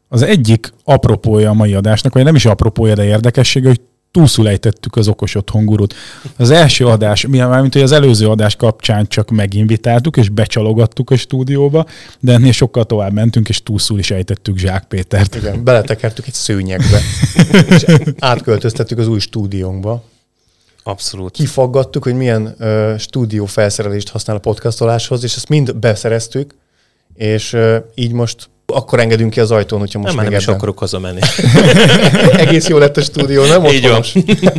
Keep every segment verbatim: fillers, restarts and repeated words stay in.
Az egyik apropója a mai adásnak, vagy nem is apropója, de érdekessége, hogy túlszul ejtettük az okos otthon gurút. Az első adás, mármint hogy az előző adás kapcsán csak meginvitáltuk, és becsalogattuk a stúdióba, de ennél sokkal tovább mentünk, és túlszul is ejtettük Zsák Pétert. Igen, beletekertük egy szőnyegbe, és átköltöztettük az új stúdiónkba. Abszolút. Kifaggattuk, hogy milyen uh, stúdió felszerelést használ a podcastoláshoz, és ezt mind beszereztük, és uh, így most akkor engedünk ki az ajtón, hogyha most nem, még nem ebben. is akarok hazamenni. Egész jó lett a stúdió, nem? Így van.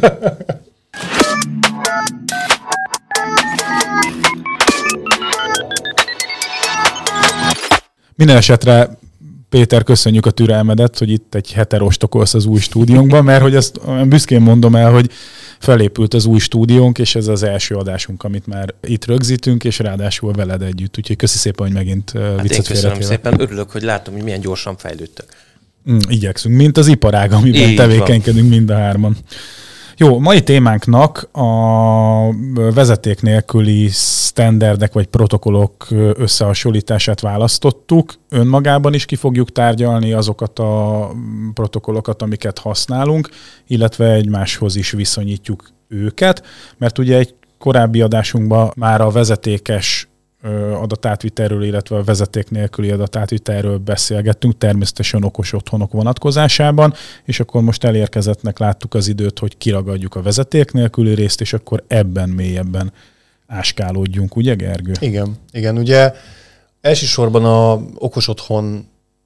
Minden esetre, Péter, köszönjük a türelmedet, hogy itt egy hete rostokolsz az új stúdiónkban, mert hogy ezt büszkén mondom el, hogy felépült az új stúdiónk, és ez az első adásunk, amit már itt rögzítünk, és ráadásul veled együtt. Úgyhogy köszi szépen, hogy megint hát viccet én köszönöm félretéve. szépen, örülök, hogy látom, hogy milyen gyorsan fejlődtök. Mm, igyekszünk, mint az iparág, amiben Így tevékenykedünk van. mind a hárman. Jó, mai témánknak a vezeték nélküli sztenderdek vagy protokollok összehasonlítását választottuk. Önmagában is ki fogjuk tárgyalni azokat a protokollokat, amiket használunk, illetve egymáshoz is viszonyítjuk őket, mert ugye egy korábbi adásunkban már a vezetékes adatátvitelről, illetve a vezeték nélküli adatátvitelről beszélgettünk, természetesen okos otthonok vonatkozásában, és akkor most elérkezettnek láttuk az időt, hogy kiragadjuk a vezeték nélküli részt, és akkor ebben mélyebben áskálódjunk, ugye Gergő? Igen, igen, ugye elsősorban a okos otthon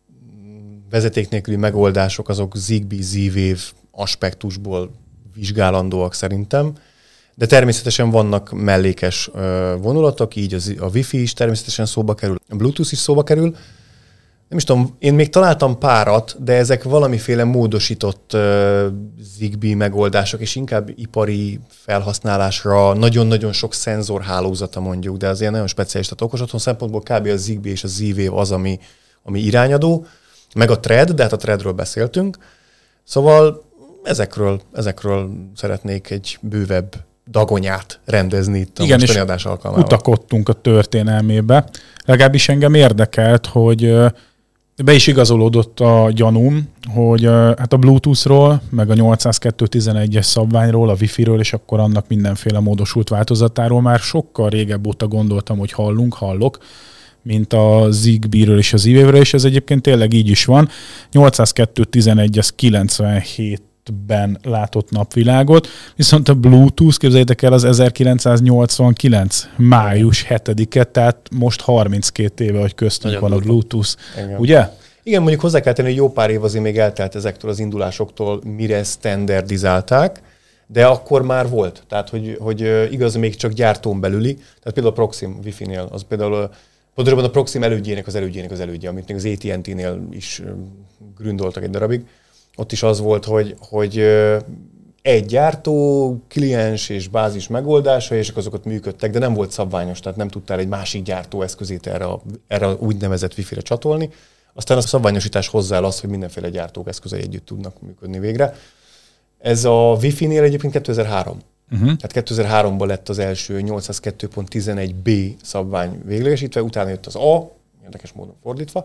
vezeték nélküli megoldások azok Zigbee, Z-Wave aspektusból vizsgálandóak szerintem, de természetesen vannak mellékes vonulatok, így az, a Wi-Fi is természetesen szóba kerül, a Bluetooth is szóba kerül. Nem is tudom, én még találtam párat, de ezek valamiféle módosított uh, Zigbee megoldások, és inkább ipari felhasználásra nagyon-nagyon sok szenzorhálózata mondjuk, de az ilyen nagyon speciális. Tehát okos otthon szempontból kb. A Zigbee és a Z-Wave az, ami, ami irányadó, meg a Thread, de hát a Threadről beszéltünk. Szóval ezekről, ezekről szeretnék egy bővebb dagonyát rendezni itt a igen, mostani adás alkalmával. Utakodtunk a történelmébe. Legalábbis engem érdekelt, hogy be is igazolódott a gyanúm, hogy hát a Bluetoothról, meg a nyolcszázkettő tizenegyes szabványról, a Wi-Fi-ről, és akkor annak mindenféle módosult változatáról már sokkal régebb óta gondoltam, hogy hallunk, hallok, mint a Zigbee-ről és az Z-Wave-ről, és ez egyébként tényleg így is van. nyolcszázkettő tizenegy az kilencvenhétben látott napvilágot, viszont a Bluetooth, képzeljétek el, az ezerkilencszáznyolcvankilenc május hetedike, tehát most harminckét éve, hogy köztünk nagyon van durva a Bluetooth. Igen. Ugye? Igen, mondjuk hozzá kell tenni, hogy jó pár év azért még eltelt ezektől az indulásoktól, mire standardizálták, de akkor már volt. Tehát, hogy, hogy igaz, még csak gyártón belüli. Tehát például a Proxim Wi-Fi-nél, az például pontosabban a Proxim elődjének az elődjének az elődje, amit még az á té és té-nél is gründoltak egy darabig. Ott is az volt, hogy, hogy egy gyártó, kliens és bázis megoldása, és azokat működtek, de nem volt szabványos, tehát nem tudtál egy másik gyártó eszközét erre a, erre a úgynevezett Wi-Fi-re csatolni. Aztán a szabványosítás hozzá az, hogy mindenféle gyártók eszközei együtt tudnak működni végre. Ez a Wi-Fi-nél egyébként kétezer-három. Uh-huh. Tehát kétezer-háromban lett az első nyolcszázkettő pont tizenegy b szabvány véglegesítve, utána jött az A, érdekes módon fordítva,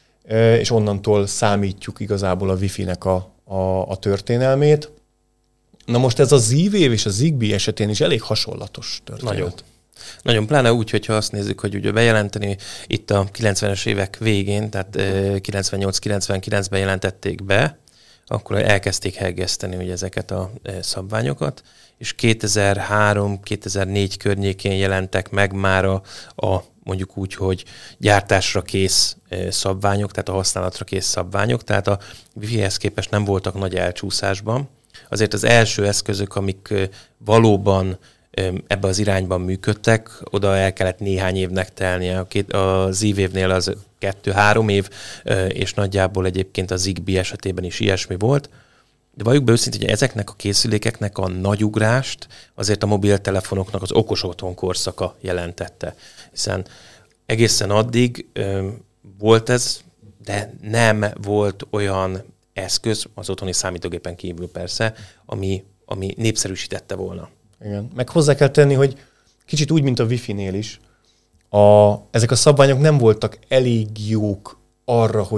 és onnantól számítjuk igazából a Wi-Fi-nek a, a, a történelmét. Na most ez a Z-Wave és a Zigbee esetén is elég hasonlatos történet. Nagyon. Nagyon pláne úgy, hogyha azt nézzük, hogy ugye bejelenteni itt a kilencvenes évek végén, tehát kilencvennyolc kilencvenkilencben jelentették be, akkor elkezdték heggeszteni ugye ezeket a szabványokat, és kétezer-három kétezer-négy környékén jelentek meg már a, a mondjuk úgy, hogy gyártásra kész szabványok, tehát a használatra kész szabványok, tehát a Wi-Fi-hez képest nem voltak nagy elcsúszásban. Azért az első eszközök, amik valóban ebbe az irányban működtek, oda el kellett néhány évnek telnie. A Z-Wave-nél az kettő-három év, és nagyjából egyébként a Zigbee esetében is ilyesmi volt. De valljuk be őszintén, hogy ezeknek a készülékeknek a nagy ugrást azért a mobiltelefonoknak az okos otthon korszaka jelentette. Hiszen egészen addig ö, volt ez, de nem volt olyan eszköz, az otthoni számítógépen kívül persze, ami, ami népszerűsítette volna. Igen. Meg hozzá kell tenni, hogy kicsit úgy, mint a Wi-Fi-nél is, a, ezek a szabványok nem voltak elég jók arra, hogy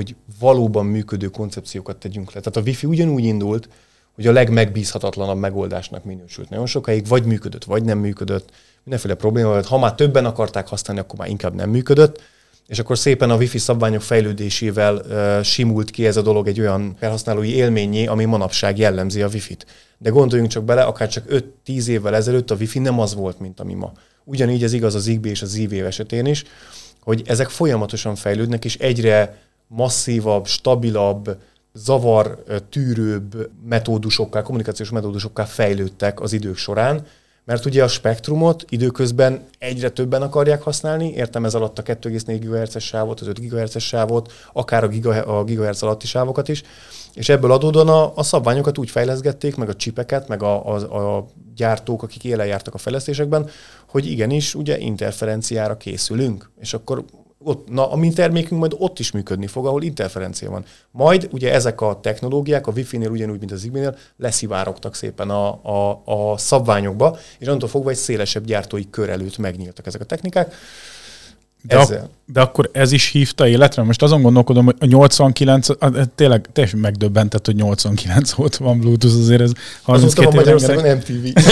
valóban működő koncepciókat tegyünk le. Tehát a Wi-Fi ugyanúgy indult, hogy a legmegbízhatatlanabb megoldásnak minősült. Nagyon sokáig vagy működött, vagy nem működött, mindenféle probléma volt. Ha már többen akarták használni, akkor már inkább nem működött, és akkor szépen a Wi-Fi szabványok fejlődésével uh, simult ki ez a dolog egy olyan felhasználói élményé, ami manapság jellemzi a Wi-Fit. De gondoljunk csak bele, akár csak öt-tíz évvel ezelőtt a Wi-Fi nem az volt, mint ami ma. Ugyanígy ez igaz a Zigbee és a Z-Wave esetén is, hogy ezek folyamatosan fejlődnek, és egyre masszívabb, stabilabb, zavartűrőbb metódusokká, kommunikációs metódusokká fejlődtek az idők során, mert ugye a spektrumot időközben egyre többen akarják használni, értem ez alatt a kettő egész négy gigahertzes sávot, az öt gigahertzes sávot, akár a, giga, a gigahertz alatti sávokat is, és ebből adódóan a, a szabványokat úgy fejleszgették, meg a csipeket, meg a, a, a gyártók, akik élen jártak a fejlesztésekben, hogy igenis ugye interferenciára készülünk, és akkor ott, na, a mi termékünk majd ott is működni fog, ahol interferencia van. Majd ugye ezek a technológiák a Wi-Fi-nél ugyanúgy, mint a Zigbee-nél leszivárogtak szépen a, a, a szabványokba, és onnantól fogva egy szélesebb gyártói kör előtt megnyíltak ezek a technikák. De, ak- de akkor ez is hívta életre? Most azon gondolkodom, hogy a nyolcvankilenc, tényleg teljesen megdöbbentett, hogy nyolcvankilenc óta van Bluetooth, azért ez harminckét év Magyarországon em té vé.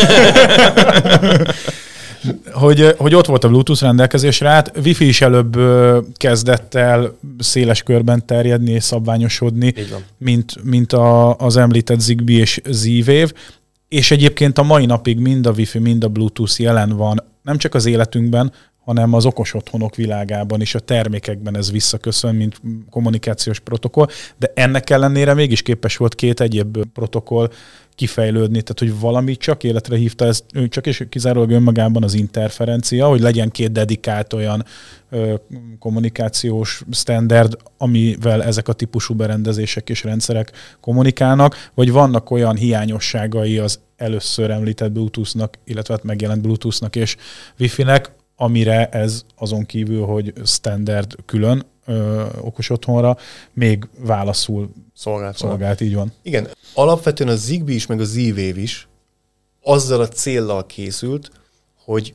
hogy, hogy ott volt a Bluetooth rendelkezésre, hát Wi-Fi is előbb kezdett el széles körben terjedni és szabványosodni, mint, mint a, az említett Zigbee és Z-Wave, és egyébként a mai napig mind a Wi-Fi, mind a Bluetooth jelen van, nem csak az életünkben, hanem az okos otthonok világában és a termékekben ez visszaköszön, mint kommunikációs protokoll, de ennek ellenére mégis képes volt két egyéb protokoll kifejlődni, tehát hogy valami csak életre hívta, ez csak és kizárólag önmagában az interferencia, hogy legyen két dedikált olyan ö, kommunikációs standard, amivel ezek a típusú berendezések és rendszerek kommunikálnak, vagy vannak olyan hiányosságai az először említett Bluetoothnak, illetve megjelent Bluetoothnak és Wi-Fi-nek, amire ez azon kívül, hogy standard külön ö, okos otthonra, még válaszul szolgált, szolgált, így van. Igen, alapvetően a Zigbee is, meg a Z-Wave is azzal a céllal készült, hogy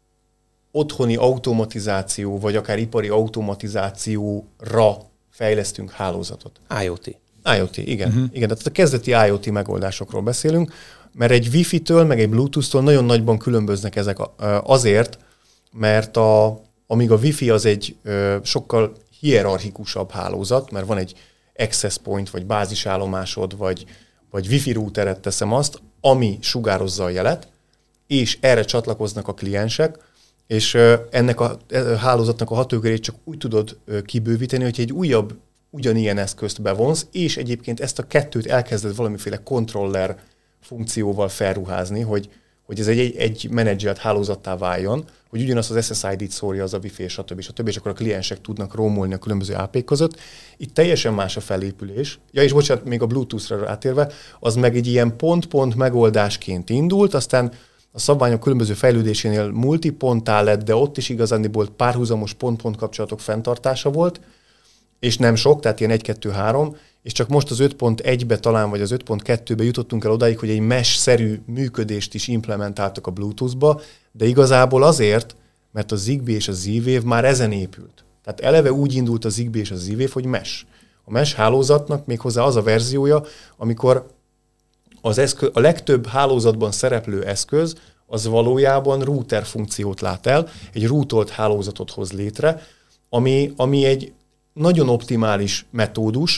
otthoni automatizáció, vagy akár ipari automatizációra fejlesztünk hálózatot. IoT. IoT, igen. Uh-huh. igen. Tehát a kezdeti IoT megoldásokról beszélünk, mert egy Wi-Fi-től, meg egy Bluetooth-tól nagyon nagyban különböznek ezek azért, mert a, amíg a Wi-Fi az egy ö, sokkal hierarchikusabb hálózat, mert van egy access point, vagy bázisállomásod, vagy, vagy Wi-Fi routered teszem azt, ami sugározza a jelet, és erre csatlakoznak a kliensek, és ö, ennek a, a hálózatnak a hatókörét csak úgy tudod ö, kibővíteni, hogy egy újabb ugyanilyen eszközt bevonsz, és egyébként ezt a kettőt elkezded valamiféle controller funkcióval felruházni, hogy hogy ez egy, egy menedzselt hálózattá váljon, hogy ugyanazt az es es i dét szórja az a Wi-Fi, és stb. stb. És akkor a kliensek tudnak rómolni a különböző á pé-k között. Itt teljesen más a felépülés. Ja, és bocsánat, még a Bluetooth-ra átérve, az meg egy ilyen pont-pont megoldásként indult, aztán a szabványok különböző fejlődésénél multiponttá lett, de ott is igazániból párhuzamos pont-pont kapcsolatok fenntartása volt, és nem sok, tehát ilyen egy kettő három, és csak most az öt pont egybe talán, vagy az öt pont kettőbe jutottunk el odáig, hogy egy mesh-szerű működést is implementáltak a Bluetooth-ba, de igazából azért, mert a Zigbee és a Z-Wave már ezen épült. Tehát eleve úgy indult a Zigbee és a Z-Wave, hogy mesh. A mesh hálózatnak méghozzá az a verziója, amikor az eszköz, a legtöbb hálózatban szereplő eszköz, az valójában router funkciót lát el, egy rootolt hálózatot hoz létre, ami, ami egy nagyon optimális metódus,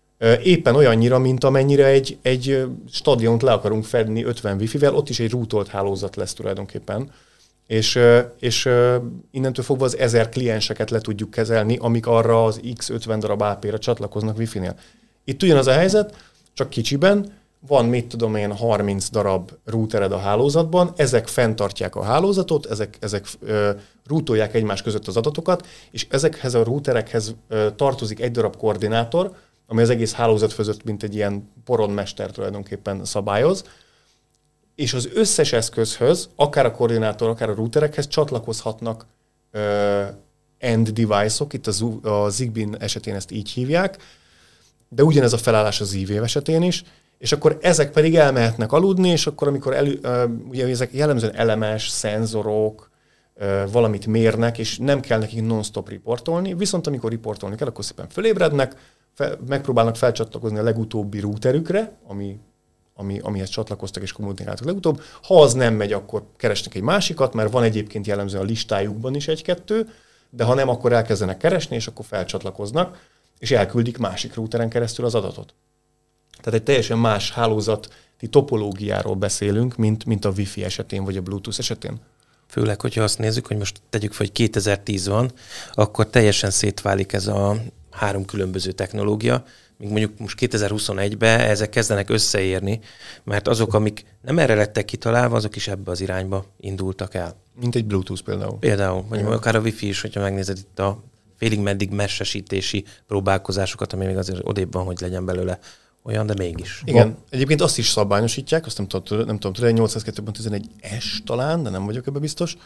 éppen olyannyira, mint amennyire egy, egy stadiont le akarunk fedni ötven Wi-Fi-vel, ott is egy rootolt hálózat lesz tulajdonképpen. És, és innentől fogva az ezer klienseket le tudjuk kezelni, amik arra az X ötven darab á pé-re csatlakoznak Wi-Fi-nél. Itt ugyanaz a helyzet, csak kicsiben, van, mit tudom én, harminc darab routered a hálózatban, ezek fenntartják a hálózatot, ezek, ezek uh, routolják egymás között az adatokat, és ezekhez a routerekhez uh, tartozik egy darab koordinátor, ami az egész hálózat között, mint egy ilyen poronmester tulajdonképpen szabályoz, és az összes eszközhöz, akár a koordinátor, akár a routerekhez csatlakozhatnak uh, end device-ok, itt a, a Zigbee esetén ezt így hívják, de ugyanez a felállás a Z-Wave esetén is, és akkor ezek pedig elmehetnek aludni, és akkor amikor elő, uh, ugye ezek jellemzően elemes, szenzorok, uh, valamit mérnek, és nem kell nekik non-stop riportolni, viszont amikor riportolni kell, akkor szépen fölébrednek, fe, megpróbálnak felcsatlakozni a legutóbbi routerükre, ami, ami, amihez csatlakoztak és kommunikáltak legutóbb. Ha az nem megy, akkor keresnek egy másikat, mert van egyébként jellemzően a listájukban is egy-kettő, de ha nem, akkor elkezdenek keresni, és akkor felcsatlakoznak, és elküldik másik routeren keresztül az adatot. Tehát egy teljesen más hálózati topológiáról beszélünk, mint, mint a Wi-Fi esetén, vagy a Bluetooth esetén. Főleg, hogyha azt nézzük, hogy most tegyük fel, hogy kétezer-tíz van, akkor teljesen szétválik ez a három különböző technológia, míg mondjuk most kétezer-huszonegyben ezek kezdenek összeérni, mert azok, amik nem erre lettek kitalálva, azok is ebbe az irányba indultak el. Mint egy Bluetooth például. Például, vagy akár a Wi-Fi is, hogyha megnézed itt a félig meddig messesítési próbálkozásokat, ami még azért odébb van, hogy legyen belőle olyan, de mégis. Igen, van. Egyébként azt is szabványosítják, azt nem tudom, nem tudom, tudom nyolcszázkettő pont tizenegy es talán, de nem vagyok ebben biztos,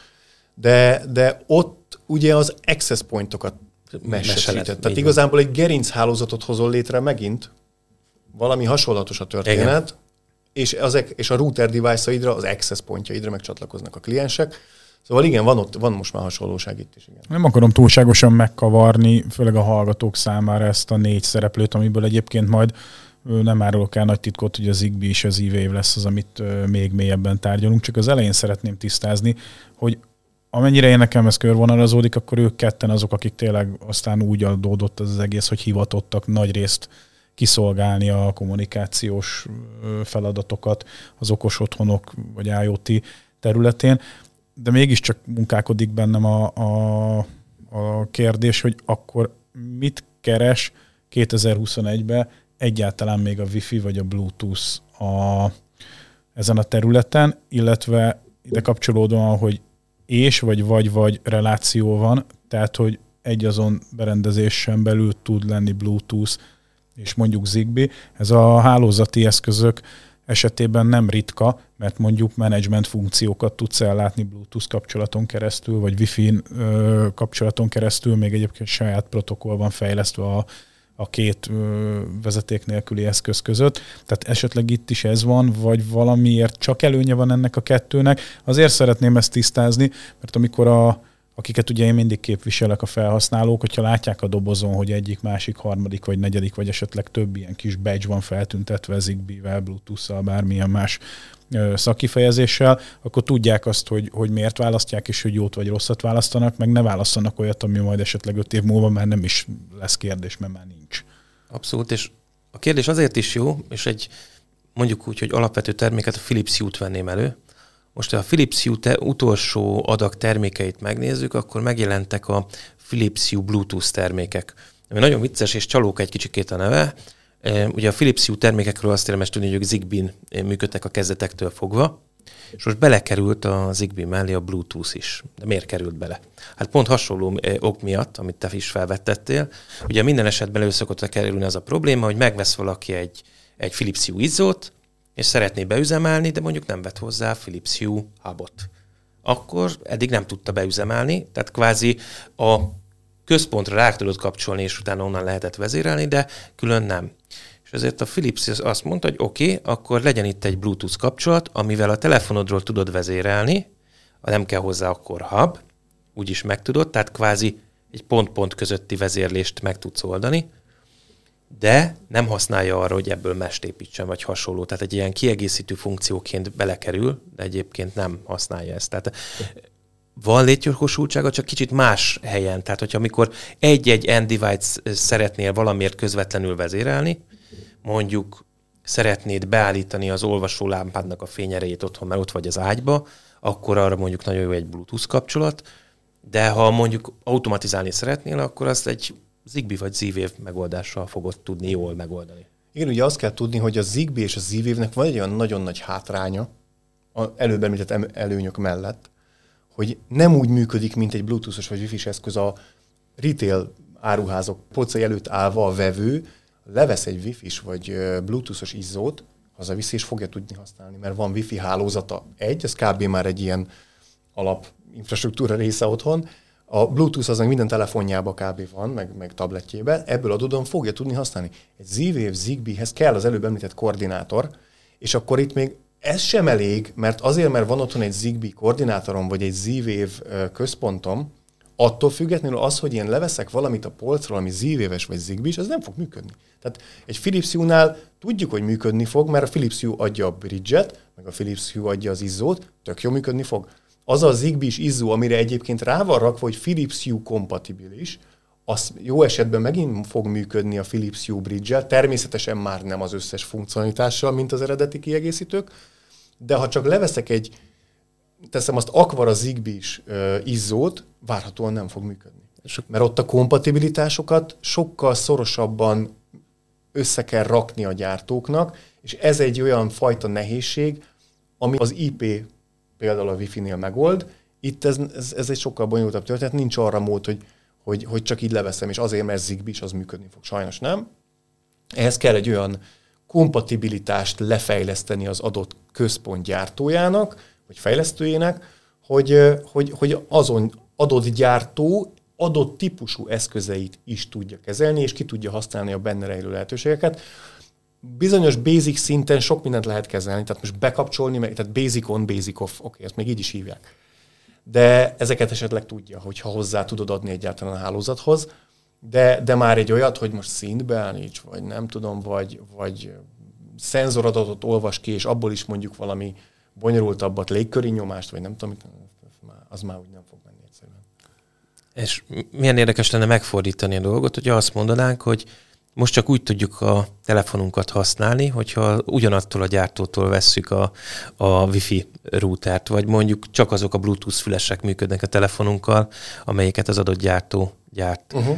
de, de ott ugye az access pointokat messesített. Tehát igazából egy gerinchálózatot hozol létre megint, valami hasonlatos a történet, igen. és, az, és a router device-aidra, az access pointjaidra megcsatlakoznak a kliensek. Szóval igen, van, ott, van most már hasonlóság itt is. Igen. Nem akarom túlságosan megkavarni, főleg a hallgatók számára ezt a négy szereplőt, amiből egyébként majd nem árulok el nagy titkot, hogy a Zigbee és az E-Wave lesz az, amit még mélyebben tárgyalunk. Csak az elején szeretném tisztázni, hogy amennyire én nekem ez körvonalazódik, akkor ők ketten azok, akik tényleg aztán úgy adódott az, az egész, hogy hivatottak nagyrészt kiszolgálni a kommunikációs feladatokat az okos otthonok vagy IoT területén, de mégiscsak munkálkodik bennem a, a, a kérdés, hogy akkor mit keres kétezer-huszonegyben egyáltalán még a Wi-Fi vagy a Bluetooth a, ezen a területen, illetve ide kapcsolódóan, hogy és vagy vagy-vagy reláció van, tehát hogy egy azon berendezésen belül tud lenni Bluetooth és mondjuk Zigbee. Ez a hálózati eszközök esetében nem ritka, mert mondjuk menedzsment funkciókat tudsz ellátni Bluetooth kapcsolaton keresztül, vagy Wi-Fi kapcsolaton keresztül, még egyébként saját protokoll van fejlesztve a, a két vezeték nélküli eszköz között. Tehát esetleg itt is ez van, vagy valamiért csak előnye van ennek a kettőnek. Azért szeretném ezt tisztázni, mert amikor a akiket ugye én mindig képviselek, a felhasználók, hogyha látják a dobozon, hogy egyik, másik, harmadik, vagy negyedik, vagy esetleg több ilyen kis badge van feltüntetve Zigbee-vel, Bluetooth-szal, bármilyen más szakkifejezéssel, akkor tudják azt, hogy, hogy miért választják, és hogy jót vagy rosszat választanak, meg ne választanak olyat, ami majd esetleg öt év múlva már nem is lesz kérdés, mert már nincs. Abszolút, és a kérdés azért is jó, és egy mondjuk úgy, hogy alapvető terméket, a Philips Hue-t venném elő. Most, ha a Philips Hue te utolsó adag termékeit megnézzük, akkor megjelentek a Philips Hue Bluetooth termékek. Ami nagyon vicces, és csalók egy kicsikét a neve. Ugye a Philips Hue termékekről azt érdemes tudni, hogy ők Zigbee-n működtek a kezdetektől fogva, és most belekerült a Zigbee mellé a Bluetooth is. De miért került bele? Hát pont hasonló ok miatt, amit te is felvettettél. Ugye minden esetben elő szokott kerülni az a probléma, hogy megvesz valaki egy, egy Philips Hue izzót, és szeretné beüzemelni, de mondjuk nem vett hozzá Philips Hue hubot. Akkor eddig nem tudta beüzemelni, tehát kvázi a központra rá tudod kapcsolni, és utána onnan lehetett vezérelni, de külön nem. És ezért a Philips azt mondta, hogy oké, okay, akkor legyen itt egy Bluetooth kapcsolat, amivel a telefonodról tudod vezérelni, nem kell hozzá akkor hub, úgyis meg tudod, tehát kvázi egy pont-pont közötti vezérlést meg tudsz oldani, de nem használja arra, hogy ebből mest építsen, vagy hasonló. Tehát egy ilyen kiegészítő funkcióként belekerül, de egyébként nem használja ezt. Tehát van létjogosultsága, csak kicsit más helyen. Tehát, hogyha amikor egy-egy end device szeretnél valamiért közvetlenül vezérelni, mondjuk szeretnéd beállítani az olvasólámpádnak a fényerejét otthon, mert ott vagy az ágyba, akkor arra mondjuk nagyon jó egy Bluetooth kapcsolat, de ha mondjuk automatizálni szeretnél, akkor azt egy Zigbee vagy Z-Wave megoldással fogod tudni jól megoldani. Igen, ugye azt kell tudni, hogy a Zigbee és a Z-Wave-nek van egy olyan nagyon nagy hátránya, az előbb említett előnyök mellett, hogy nem úgy működik, mint egy Bluetooth-os vagy Wi-Fi-s eszköz a retail áruházok polcai előtt állva a vevő, levesz egy Wi-Fi-s vagy Bluetooth-os izzót, hazaviszi és fogja tudni használni, mert van Wi-Fi hálózata egy, ez kb. Már egy ilyen alap infrastruktúra része otthon. A Bluetooth az meg minden telefonjában kb. Van, meg, meg tabletjében, ebből adódóan fogja tudni használni. Egy Z-Wave, Zigbee-hez kell az előbb említett koordinátor, és akkor itt még ez sem elég, mert azért, mert van otthon egy Zigbee koordinátorom, vagy egy Z-Wave központom, attól függetlenül az, hogy én leveszek valamit a polcról, ami Z-Wave-es vagy Zigbee-s, ez nem fog működni. Tehát egy Philips Hue-nál tudjuk, hogy működni fog, mert a Philips Hue adja a bridge-et, meg a Philips Hue adja az izzót, tök jó működni fog. Az a Zigbee-s izzó, amire egyébként rá van rakva, hogy Philips Hue kompatibilis, az jó esetben megint fog működni a Philips Hue bridge-el, természetesen már nem az összes funkcionalitással, mint az eredeti kiegészítők, de ha csak leveszek egy, teszem azt Aquara Zigbee-s uh, izzót, várhatóan nem fog működni. Mert ott a kompatibilitásokat sokkal szorosabban össze kell rakni a gyártóknak, és ez egy olyan fajta nehézség, ami az I P például a Wi-Fi-nél megold. Itt ez, ez, ez egy sokkal bonyolultabb történet, nincs arra mód, hogy, hogy, hogy csak így leveszem, és azért, mert Zigbee is az működni fog. Sajnos nem. Ehhez kell egy olyan kompatibilitást lefejleszteni az adott központ gyártójának, vagy fejlesztőjének, hogy, hogy, hogy azon adott gyártó adott típusú eszközeit is tudja kezelni, és ki tudja használni a benne rejlő lehetőségeket. Bizonyos basic szinten sok mindent lehet kezelni, tehát most bekapcsolni, tehát basic on, basic off, oké, okay, ezt még így is hívják. De ezeket esetleg tudja, hogyha hozzá tudod adni egyáltalán a hálózathoz, de, de már egy olyat, hogy most szint beállíts, vagy nem tudom, vagy, vagy szenzoradatot olvas ki, és abból is mondjuk valami bonyolultabbat, légköri nyomást, vagy nem tudom, az már úgy nem fog menni egyszerűen. És milyen érdekes lenne megfordítani a dolgot, hogyha azt mondanánk, hogy most csak úgy tudjuk a telefonunkat használni, hogyha ugyanattól a gyártótól vesszük a, a Wi-Fi routert, vagy mondjuk csak azok a Bluetooth fülesek működnek a telefonunkkal, amelyeket az adott gyártó gyárt. Uh-huh.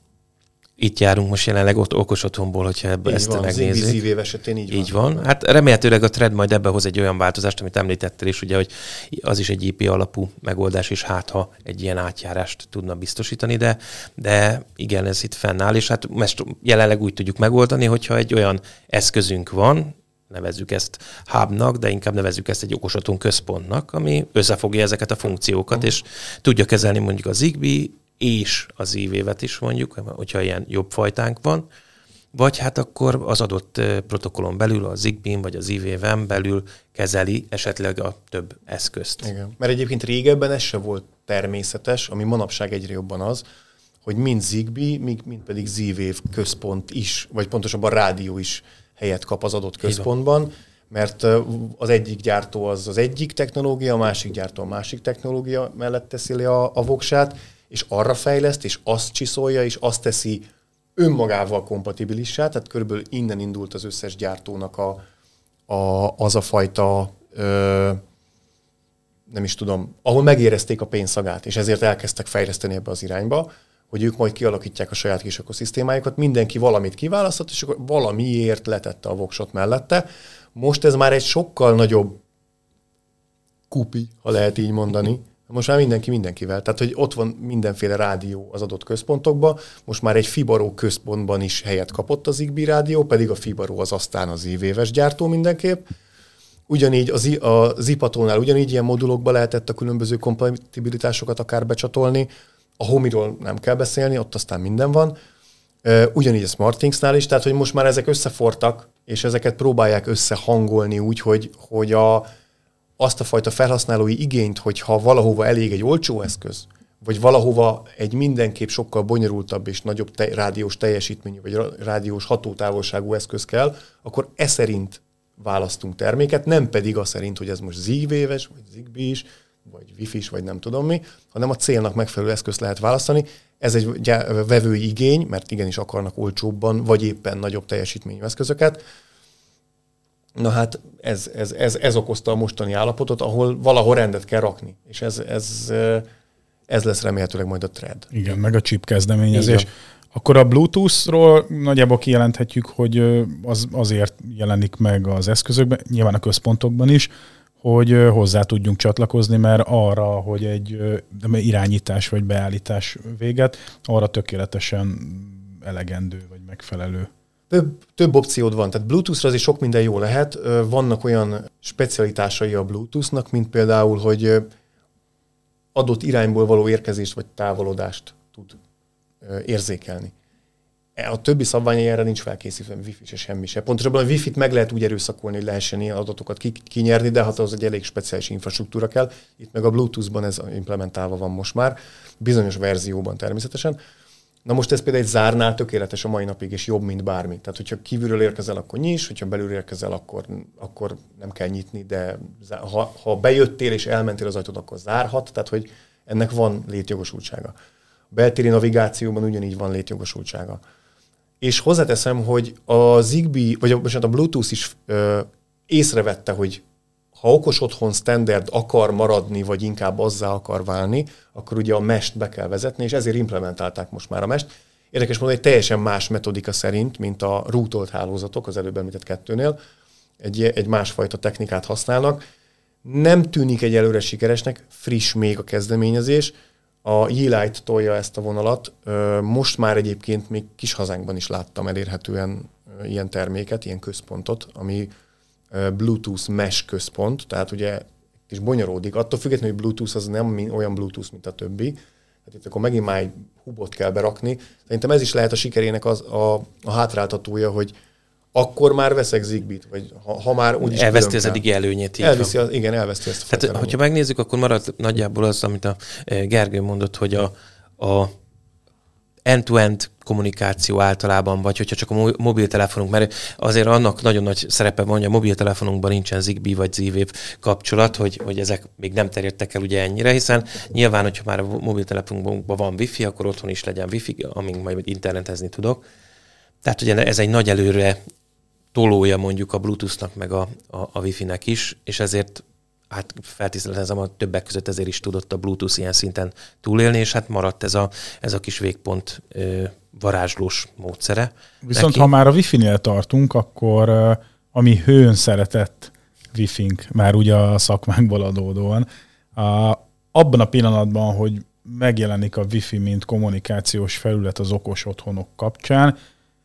Itt járunk most jelenleg ott okos otthonból, hogyha ebbe így ezt van, megnézzük. Zigbee Z-Wave esetén így, így van. van. Hát remélhetőleg a Thread majd ebbe hoz egy olyan változást, amit említettél is, ugye, hogy az is egy I P alapú megoldás, és hát ha egy ilyen átjárást tudna biztosítani, de, de igen, ez itt fennáll, és hát ezt jelenleg úgy tudjuk megoldani, hogyha egy olyan eszközünk van, nevezzük ezt hubnak, de inkább nevezzük ezt egy okos otthon központnak, ami összefogja ezeket a funkciókat, uh-huh. és tudja kezelni mondjuk a Zigbee és az Z-Wave-et is mondjuk, hogyha ilyen jobb fajtánk van, vagy hát akkor az adott protokollon belül, a Zigbee-n vagy a Z-Wave-en belül kezeli esetleg a több eszközt. Igen. Mert egyébként régebben ez se volt természetes, ami manapság egyre jobban az, hogy mind Zigbee, mind pedig Z-Wave központ is, vagy pontosabban rádió is helyet kap az adott központban, mert az egyik gyártó az az egyik technológia, a másik gyártó a másik technológia mellett teszi le a, a voksát, és arra fejleszt, és azt csiszolja, és azt teszi önmagával kompatibilissá, tehát körülbelül innen indult az összes gyártónak a, a, az a fajta, ö, nem is tudom, ahol megérezték a pénzszagát, és ezért elkezdtek fejleszteni ebbe az irányba, hogy ők majd kialakítják a saját kis ökoszisztémájukat, mindenki valamit kiválasztott, és akkor valamiért letette a voksot mellette. Most ez már egy sokkal nagyobb kupi, ha lehet így mondani. Most már mindenki mindenkivel. Tehát, hogy ott van mindenféle rádió az adott központokban. Most már egy Fibaro központban is helyet kapott az Zigbee rádió, pedig a Fibaro az aztán az Z-Wave-es gyártó mindenképp. Ugyanígy a, a Zipatónál ugyanígy ilyen modulokba lehetett a különböző kompatibilitásokat akár becsatolni. A Homiról nem kell beszélni, ott aztán minden van. Ugyanígy a SmartThings-nál is, tehát hogy most már ezek összefortak, és ezeket próbálják összehangolni úgy, hogy, hogy a, azt a fajta felhasználói igényt, hogyha valahova elég egy olcsó eszköz, vagy valahova egy mindenképp sokkal bonyolultabb és nagyobb te- rádiós teljesítményű, vagy rádiós hatótávolságú eszköz kell, akkor e szerint választunk terméket, nem pedig az szerint, hogy ez most Z-Wave-es, vagy Zigbee-s, vagy Wi-Fi-s, vagy nem tudom mi, hanem a célnak megfelelő eszközt lehet választani. Ez egy vevői igény, mert igenis akarnak olcsóbban, vagy éppen nagyobb teljesítményű eszközöket. Na hát ez, ez, ez, ez okozta a mostani állapotot, ahol valahol rendet kell rakni. És ez, ez, ez lesz remélhetőleg majd a Thread. Igen, meg a chip kezdeményezés. Akkor a Bluetooth-ról nagyjából kijelenthetjük, hogy az azért jelenik meg az eszközökben, nyilván a központokban is, hogy hozzá tudjunk csatlakozni, mert arra, hogy egy irányítás vagy beállítás véget, arra tökéletesen elegendő vagy megfelelő. Több, több opciód van, tehát Bluetooth-ra azért sok minden jó lehet. Vannak olyan specialitásai a Bluetooth-nak, mint például, hogy adott irányból való érkezést vagy távolodást tud érzékelni. a többi szabvány erre nincs felkészítve, wifi se, semmi se. Pontosabban a wifi-t meg lehet úgy erőszakolni, hogy lehessen ilyen adatokat kinyerni, de hát az egy elég speciális infrastruktúra kell. Itt meg a Bluetooth-ban ez implementálva van most már, bizonyos verzióban természetesen. Na most ez például egy zárnál tökéletes a mai napig, és jobb, mint bármi. Tehát, hogyha kívülről érkezel, akkor nyis, hogyha belül érkezel, akkor, akkor nem kell nyitni, de ha, ha bejöttél és elmentél az ajtót, akkor zárhat, tehát, hogy ennek van létjogosultsága. A beltéri navigációban ugyanígy van létjogosultsága. És hozzáteszem, hogy a Zigbee, vagy a Bluetooth is ö, észrevette, hogy ha okos otthon standard akar maradni, vagy inkább azzá akar válni, akkor ugye a mest be kell vezetni, és ezért implementálták most már a mest. Érdekes módon egy teljesen más metodika szerint, mint a rootolt hálózatok, az előbb említett kettőnél. Egy, egy másfajta technikát használnak. Nem tűnik egyelőre sikeresnek, friss még a kezdeményezés. A Yeelight tolja ezt a vonalat. Most már egyébként még kis hazánkban is láttam elérhetően ilyen terméket, ilyen központot, ami Bluetooth mesh központ, tehát ugye is bonyolódik. Attól függetlenül, hogy Bluetooth az nem olyan Bluetooth, mint a többi. Tehát itt akkor megint már egy hubot kell berakni. Szerintem ez is lehet a sikerének az, a, a hátráltatója, hogy akkor már veszek Zigbee-t, vagy ha, ha már úgyis elveszti az eddigi előnyét. Elviszi, az, igen, elveszti ezt a Tehát, hogyha megnézzük, akkor marad nagyjából az, amit a Gergő mondott, hogy a, a end-to-end kommunikáció általában, vagy hogyha csak a mobiltelefonunk, mert azért annak nagyon nagy szerepe van, hogy a mobiltelefonunkban nincsen Zigbee vagy Z-Wave kapcsolat, hogy, hogy ezek még nem terjedtek el ugye ennyire, hiszen nyilván, hogyha már a mobiltelefonunkban van Wi-Fi, akkor otthon is legyen Wi-Fi, amíg majd internetezni tudok. Tehát ugye ez egy nagy előre tolója mondjuk a Bluetooth-nak, meg a, a, a Wi-Fi-nek is, és ezért hát feltételezem, a többek között ezért is tudott a Bluetooth ilyen szinten túlélni, és hát maradt ez a, ez a kis végpont ö, varázslós módszere. Viszont neki. Ha már a Wi-Fi-nél tartunk, akkor ami hőn szeretett Wi-Fi-nk, már ugye a szakmánkból adódóan, a, abban a pillanatban, hogy megjelenik a Wi-Fi, mint kommunikációs felület az okos otthonok kapcsán,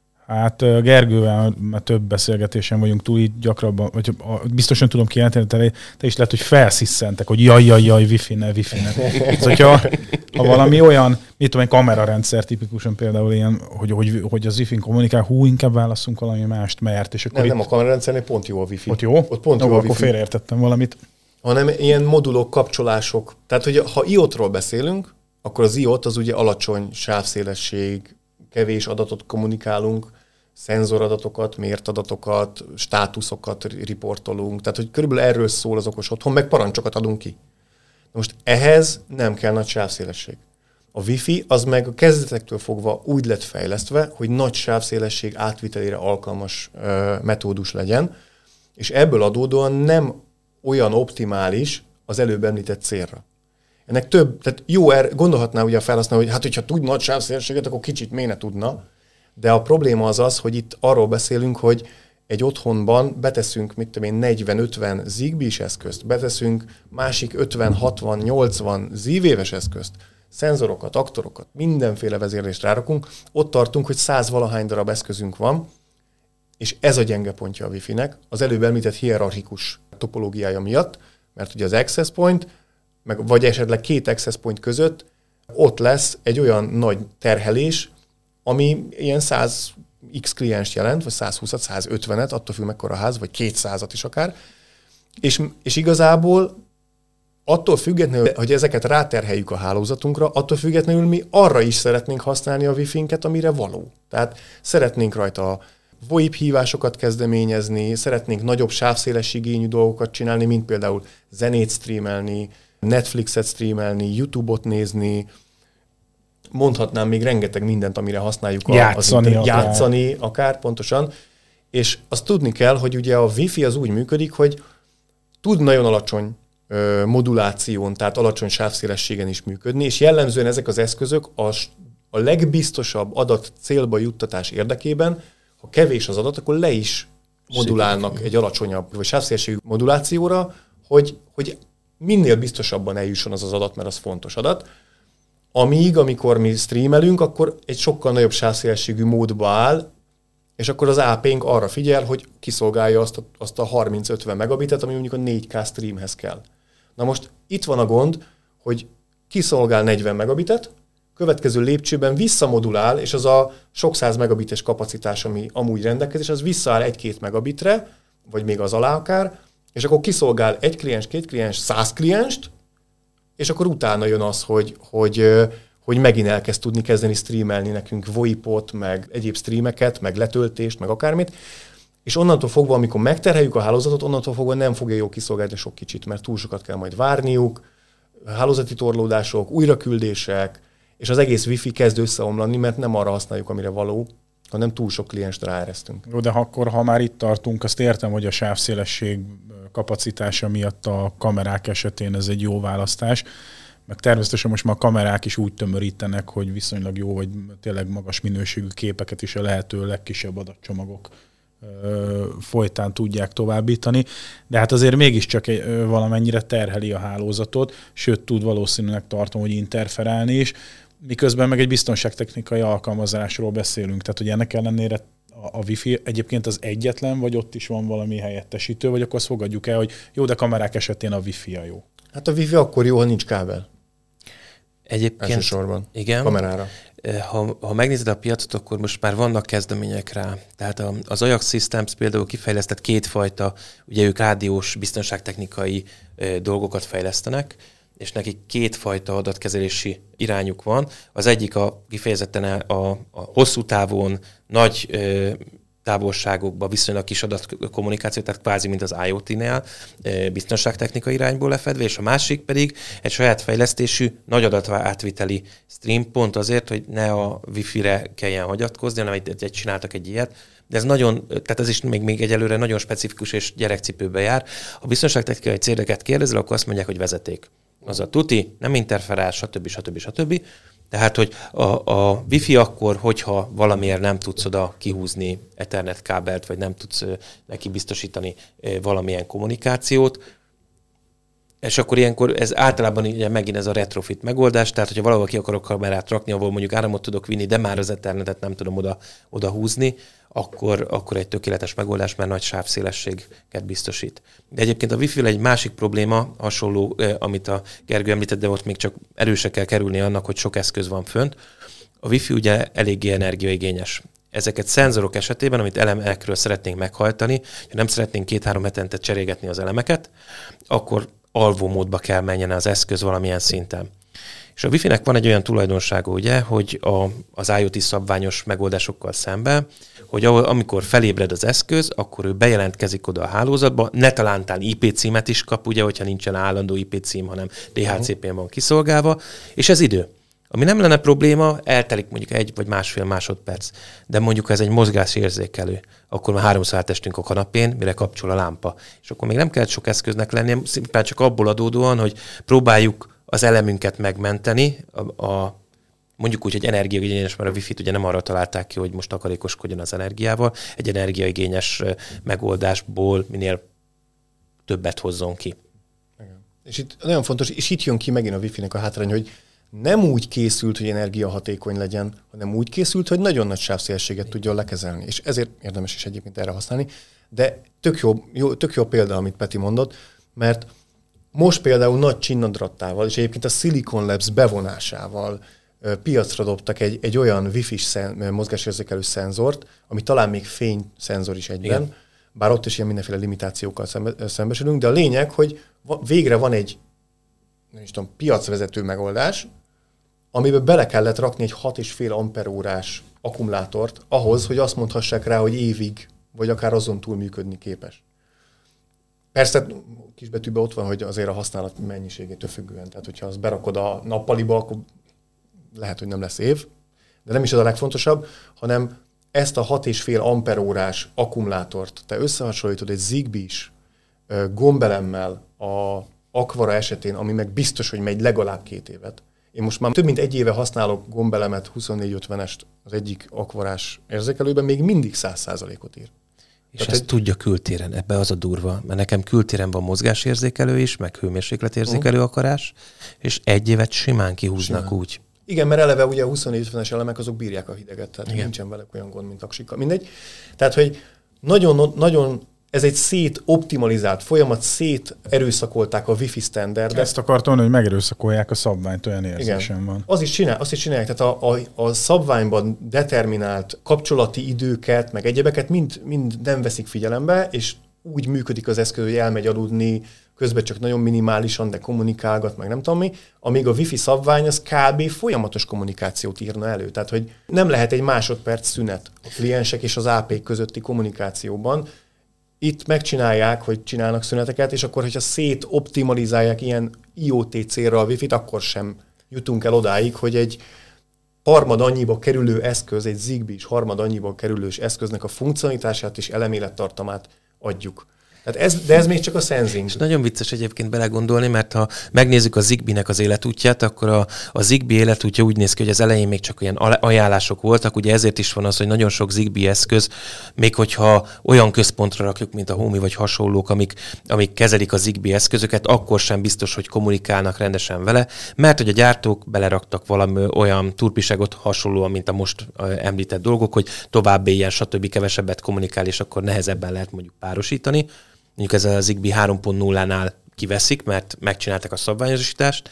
hát Gergővel már több beszélgetésen vagyunk túl, így gyakrabban, vagy biztosan tudom kijelenteni, te, te is lehet, hogy felszisszentek, hogy jaj, jaj, jaj, Wi-Fi ne, Wi-Fi ne. Tehát, hogyha ha valami olyan, mit tudom, egy kamerarendszer tipikusan például ilyen, hogy, hogy, hogy az Wi-Fi kommunikál, hú, inkább válasszunk valami mást, mert. És akkor nem, itt, nem a kamerarendszernél pont jó a Wi-Fi. Ott jó? Ott pont no, jó a akkor Wi-Fi. félreértettem valamit. Hanem ilyen modulok, kapcsolások. Tehát, hogy ha I O T-ról beszélünk, akkor az I O T az ugye alacsony sávszélesség, kevés adatot kommunikálunk, szenzoradatokat, mért adatokat, státuszokat riportolunk. Tehát, hogy körülbelül erről szól az okos otthon, meg parancsokat adunk ki. Most ehhez nem kell nagy sávszélesség. A Wi-Fi az meg a kezdetektől fogva úgy lett fejlesztve, hogy nagy sávszélesség átvitelére alkalmas ö, metódus legyen, és ebből adódóan nem olyan optimális az előbb említett célra. Ennek több, tehát jó, er, gondolhatná ugye a felhasználó, hogy hát, hogyha tud nagy sávszélességet, akkor kicsit miért ne tudna. De a probléma az az, hogy itt arról beszélünk, hogy egy otthonban beteszünk, mit tudom én, negyven-ötven Zigbee-s eszközt, beteszünk másik ötven, hatvan, nyolcvan Z-Wave-es eszközt, szenzorokat, aktorokat, mindenféle vezérlést rárakunk, ott tartunk, hogy száz valahány darab eszközünk van, és ez a gyenge pontja a Wi-Fi-nek, az előbb említett hierarchikus topológiája miatt, mert ugye az access point, meg vagy esetleg két access point között ott lesz egy olyan nagy terhelés, ami ilyen száz x klienst jelent, vagy százhúszat, százötvenet, attól függ mekkora a ház, vagy kétszázat is akár. És, és igazából attól függetlenül, hogy ezeket ráterheljük a hálózatunkra, attól függetlenül mi arra is szeretnénk használni a Wi-Fi-nket, amire való. Tehát szeretnénk rajta VoIP hívásokat kezdeményezni, szeretnénk nagyobb sávszélességigényű dolgokat csinálni, mint például zenét streamelni, Netflixet streamelni, YouTube-ot nézni, mondhatnám még rengeteg mindent, amire használjuk. Játszani az akár. Játszani akár, pontosan. És azt tudni kell, hogy ugye a Wi-Fi az úgy működik, hogy tud nagyon alacsony ö, moduláción, tehát alacsony sávszélességen is működni, és jellemzően ezek az eszközök a, a legbiztosabb adat célba juttatás érdekében, ha kevés az adat, akkor le is modulálnak egy alacsonyabb, vagy sávszélességű modulációra, hogy, hogy minél biztosabban eljusson az az adat, mert az fontos adat. Amíg, amikor mi streamelünk, akkor egy sokkal nagyobb sávszélességű módba áll, és akkor az á pé-nk arra figyel, hogy kiszolgálja azt a, azt a harminc-ötven megabitet, ami mondjuk a négy ká streamhez kell. Na most itt van a gond, hogy kiszolgál negyven megabitet, következő lépcsőben visszamodulál, és az a sok száz megabites kapacitás, ami amúgy rendelkezés, az visszaáll egy-két megabitre, vagy még az alá akár, és akkor kiszolgál egy kliens, két kliens, száz klienst, és akkor utána jön az, hogy, hogy, hogy megint elkezd tudni kezdeni streamelni nekünk VoIP-ot, meg egyéb streameket, meg letöltést, meg akármit, és onnantól fogva, amikor megterheljük a hálózatot, onnantól fogva nem fogja jó kiszolgálni sok kicsit, mert túl sokat kell majd várniuk, hálózati torlódások, újraküldések, és az egész wifi kezd összeomlani, mert nem arra használjuk, amire való, hanem túl sok klienst ráeresztünk. Jó, de akkor, ha már itt tartunk, azt értem, hogy a sávszélesség kapacitása miatt a kamerák esetén ez egy jó választás, meg természetesen most már a kamerák is úgy tömörítenek, hogy viszonylag jó, vagy tényleg magas minőségű képeket is a lehető legkisebb adatcsomagok folytán tudják továbbítani, de hát azért mégiscsak valamennyire terheli a hálózatot, sőt tud valószínűleg tartom, hogy interferálni is, miközben meg egy biztonságtechnikai alkalmazásról beszélünk, tehát hogy ennek ellenére a, a Wi-Fi egyébként az egyetlen, vagy ott is van valami helyettesítő, vagy akkor azt fogadjuk el, hogy jó, de kamerák esetén a Wi-Fi a jó. Hát a Wi-Fi akkor jó, ha nincs kábel. Egyébként, elsősorban igen. Kamerára. Ha, ha megnézed a piacot, akkor most már vannak kezdemények rá. Tehát az Ajax Systems például kifejlesztett kétfajta, ugye ők rádiós biztonságtechnikai dolgokat fejlesztenek, és nekik kétfajta adatkezelési irányuk van. Az egyik a kifejezetten a, a hosszú távon, nagy ö, távolságokban viszonylag kis adatkommunikáció, tehát kvázi mint az IoT-nél biztonságtechnikai irányból lefedve, és a másik pedig egy saját fejlesztésű nagy adatátviteli stream, pont azért, hogy ne a Wi-Fi-re kelljen hagyatkozni, hanem egy, egy csináltak egy ilyet. De ez nagyon, tehát ez is még, még egyelőre nagyon specifikus és gyerekcipőbe jár. Ha biztonságtechnikai cégeket kérdezel, akkor azt mondják, hogy vezeték. Az a tuti, nem interferál, stb. stb. stb. Tehát, hogy a, a Wi-Fi akkor, hogyha valamiért nem tudsz oda kihúzni Ethernet kábelt, vagy nem tudsz neki biztosítani valamilyen kommunikációt, és akkor ilyenkor ez általában ugye megint ez a retrofit megoldás, tehát hogyha valahol ki akarok kamerát rakni, ahol mondjuk áramot tudok vinni, de már az Ethernetet nem tudom oda, oda húzni, akkor, akkor egy tökéletes megoldás, mert nagy sávszélességet biztosít. De egyébként a Wi-Fi egy másik probléma, hasonló, amit a Gergő említett, de ott még csak erőse kell kerülni annak, hogy sok eszköz van fönt. A Wi-Fi ugye eléggé energiaigényes. Ezeket szenzorok esetében, amit elemekről szeretnénk meghajtani, ha nem szeretnénk két-három hetente cserélgetni az elemeket, akkor alvó módba kell menjen az eszköz valamilyen szinten. És a Wi-Fi-nek van egy olyan tulajdonsága, ugye, hogy a, az IoT szabványos megoldásokkal szemben, hogy ahol, amikor felébred az eszköz, akkor ő bejelentkezik oda a hálózatba, ne talántán I P címet is kap, ugye, hogyha nincsen állandó I P cím, hanem D H C P-n van kiszolgálva, és ez idő. Ami nem lenne probléma, eltelik mondjuk egy vagy másfél másodperc, de mondjuk ez egy mozgásérzékelő, akkor már háromszor átestünk a kanapén, mire kapcsol a lámpa. És akkor még nem kell sok eszköznek lennie, szimplán csak abból adódóan, hogy próbáljuk az elemünket megmenteni, a, a, mondjuk úgy, hogy energiaigényes, mert a Wi-Fi-t ugye nem arra találták ki, hogy most takarékoskodjon az energiával, egy energiaigényes megoldásból minél többet hozzon ki. Igen. És itt nagyon fontos, és itt jön ki megint a Wi-Fi-nek a hátrány, hogy nem úgy készült, hogy energiahatékony legyen, hanem úgy készült, hogy nagyon nagy sávszélességet tudjon lekezelni. És ezért érdemes is egyébként erre használni. De tök jó, jó, tök jó példa, amit Peti mondott, mert most például nagy csinnadrattával, és egyébként a Silicon Labs bevonásával piacra dobtak egy, egy olyan Wi-Fi szen, mozgásérzékelő szenzort, ami talán még fényszenzor is egyben, igen. Bár ott is ilyen mindenféle limitációkkal szembe, szembesülünk, de a lényeg, hogy végre van egy nem is tudom, piacvezető megoldás, amiben bele kellett rakni egy hat egész öt amperórás akkumulátort ahhoz, hogy azt mondhassák rá, hogy évig, vagy akár azon túl működni képes. Persze kisbetűben ott van, hogy azért a használat mennyiségétől függően. Tehát, hogyha azt berakod a nappaliba, akkor lehet, hogy nem lesz év. De nem is ez a legfontosabb, hanem ezt a hat egész öt amperórás akkumulátort te összehasonlítod egy Zigbee-s gombelemmel a Aquara esetén, ami meg biztos, hogy megy legalább két évet. Én most már több mint egy éve használok gombelemet huszonnégy ötvenest az egyik akvarás érzékelőben, még mindig száz százalékot ír. És Tehát ezt egy... tudja kültéren, ebbe az a durva, mert nekem kültéren van mozgásérzékelő is, meg hőmérsékletérzékelő uh-huh. akarás, és egy évet simán kihúznak simán. Úgy. Igen, mert eleve ugye a huszonnégy ötvenes elemek azok bírják a hideget, tehát igen. Nincsen velük olyan gond, mint aksikkal. Mindegy. Tehát, hogy nagyon, nagyon ez egy szétoptimalizált folyamat, szét erőszakolták a Wi-Fi standardet. Ezt akartam mondani, hogy megerőszakolják a szabványt, olyan érzésem van. Az is csinál, azt is csinálják, tehát a, a, a szabványban determinált kapcsolati időket, meg egyebeket mind, mind nem veszik figyelembe, és úgy működik az eszköz, hogy elmegy aludni, közben csak nagyon minimálisan, de kommunikálgat, meg nem tudom mi, amíg a Wi-Fi szabvány az kb. Folyamatos kommunikációt írna elő. Tehát, hogy nem lehet egy másodperc szünet a kliensek és az á pé közötti kommunikációban. Itt megcsinálják, hogy csinálnak szüneteket, és akkor, hogyha szétoptimalizálják ilyen I O T célra a Wi-Fit, akkor sem jutunk el odáig, hogy egy harmad annyiba kerülő eszköz, egy Zigbee-s harmad annyiba kerülős eszköznek a funkcionalitását és elemélettartamát adjuk. Tehát ez, de ez még csak a sensing. És nagyon vicces egyébként belegondolni, mert ha megnézzük a Zigbee-nek az életútját, akkor a, a Zigbee életútja úgy néz ki, hogy az elején még csak olyan ajánlások voltak, ugye ezért is van az, hogy nagyon sok Zigbee eszköz, még hogyha olyan központra rakjuk, mint a Homey vagy hasonlók, amik, amik kezelik a Zigbee eszközöket, akkor sem biztos, hogy kommunikálnak rendesen vele, mert hogy a gyártók beleraktak valami olyan turpiságot hasonlóan, mint a most említett dolgok, hogy tovább éljen, stb. Kevesebbet kommunikál, és akkor nehezebben lehet mondjuk párosítani. Mondjuk ez a Zigbee három pont nullánál kiveszik, mert megcsinálták a szabványosítást.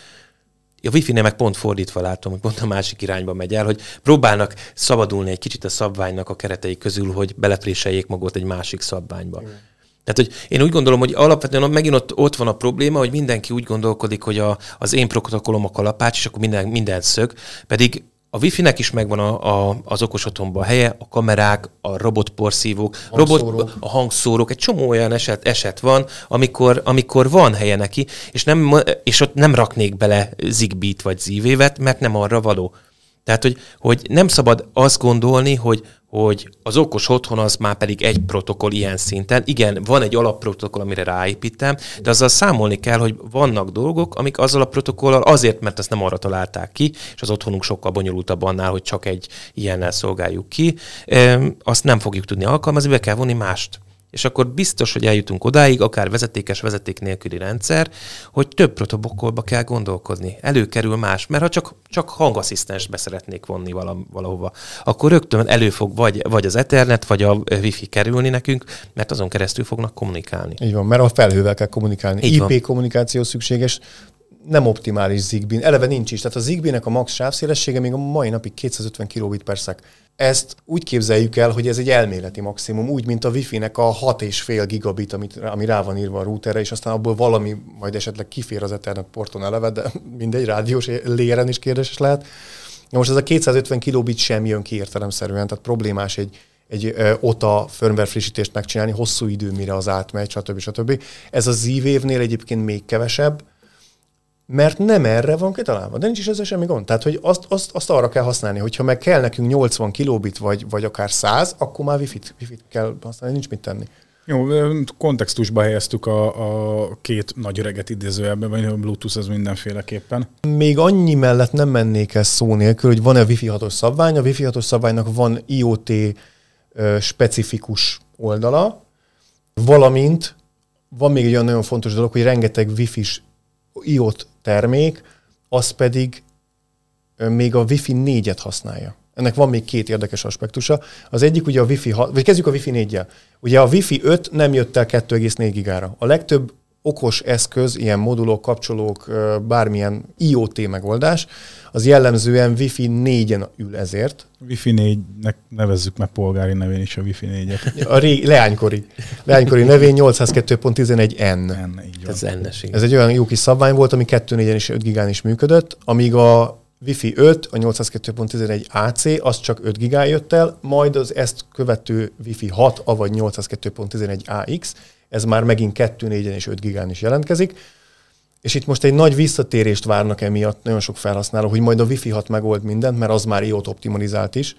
A Wi-Fi-nél meg pont fordítva látom, hogy pont a másik irányba megy el, hogy próbálnak szabadulni egy kicsit a szabványnak a keretei közül, hogy belepréseljék magot egy másik szabványba. Mm. Tehát, hogy én úgy gondolom, hogy alapvetően megint ott, ott van a probléma, hogy mindenki úgy gondolkodik, hogy a, az én protokollom a kalapács, és akkor minden, minden szög, pedig a Wi-Fi-nek is megvan a, a, az okos otthonban a helye, a kamerák, a robotporszívók, robot, a hangszórók, egy csomó olyan eset, eset van, amikor, amikor van helye neki, és, nem, és ott nem raknék bele Zigbee-t vagy Z-Wave-et, mert nem arra való. Tehát, hogy, hogy nem szabad azt gondolni, hogy, hogy az okos otthon az már pedig egy protokoll ilyen szinten. Igen, van egy alapprotokoll, amire ráépítem, de azzal számolni kell, hogy vannak dolgok, amik azzal a protokollal azért, mert azt nem arra találták ki, és az otthonunk sokkal bonyolultabb annál, hogy csak egy ilyennel szolgáljuk ki, azt nem fogjuk tudni alkalmazni, be kell vonni mást. És akkor biztos, hogy eljutunk odáig, akár vezetékes, vezeték nélküli rendszer, hogy több protokollba kell gondolkodni. Előkerül más, mert ha csak, csak hangasszisztenst be szeretnék vonni valahova, akkor rögtön elő fog vagy, vagy az Ethernet, vagy a Wi-Fi kerülni nekünk, mert azon keresztül fognak kommunikálni. Így van, mert a felhővel kell kommunikálni. Így I P van. Kommunikáció szükséges, nem optimális Zigbee. Eleve nincs is. Tehát a Zigbee-nek a max sávszélessége még a mai napig kétszázötven kilobit per szek. Ezt úgy képzeljük el, hogy ez egy elméleti maximum, úgy, mint a Wi-Fi-nek a hat egész öt gigabit, amit, ami rá van írva a routerre, és aztán abból valami majd esetleg kifér az Ethernet porton eleve, de mindegy, rádiós léren is kérdéses lehet. Na most ez a kétszázötven kilobit sem jön ki értelemszerűen, tehát problémás egy, egy ö, o té á firmware frissítést megcsinálni, hosszú idő, mire az átmegy, stb. stb. Ez a Z-Wave-nél egyébként még kevesebb, mert nem erre van kitalálva, de nincs is ezzel semmi gond. Tehát, hogy azt, azt, azt arra kell használni, hogyha meg kell nekünk nyolcvan kilobit, vagy, vagy akár száz, akkor már Wi-Fi-t, Wi-Fi-t kell használni, nincs mit tenni. Jó, kontextusba helyeztük a, a két nagy öreget idézőjelben, vagy a Bluetooth az mindenféleképpen. Még annyi mellett nem mennék el szó nélkül, hogy van-e Wi-Fi hatos szabvány. A Wi-Fi hatos szabványnak van I O T specifikus oldala, valamint van még egy olyan nagyon fontos dolog, hogy rengeteg Wi-Fi-s I O T termék, az pedig még a Wi-Fi négyet használja. Ennek van még két érdekes aspektusa. Az egyik ugye a Wi-Fi hat, vagy kezdjük a Wi-Fi négyel. Ugye a Wi-Fi öt nem jött el kettő egész négy gigára. A legtöbb okos eszköz, ilyen modulok, kapcsolók, bármilyen I O T megoldás, az jellemzően Wi-Fi négyen ül ezért. Wi-Fi négynek nevezzük meg polgári nevén is a Wi-Fi négyet. A ré, leánykori. Leánykori nevén nyolcszázkettő pont tizenegy N. N, így van. Ez ennes. Ez egy olyan jó kis szabvány volt, ami kettő négyen és öt gigán is működött, amíg a Wi-Fi öt, a nyolcszázkettő pont tizenegy A C, az csak öt gigán jött el, majd az ezt követő Wi-Fi hat, avagy nyolcszázkettő pont tizenegy A X, ez már megint kettő négyen és öt gigán is jelentkezik. És itt most egy nagy visszatérést várnak emiatt nagyon sok felhasználó, hogy majd a Wi-Fi hat megold mindent, mert az már I O T optimalizált is.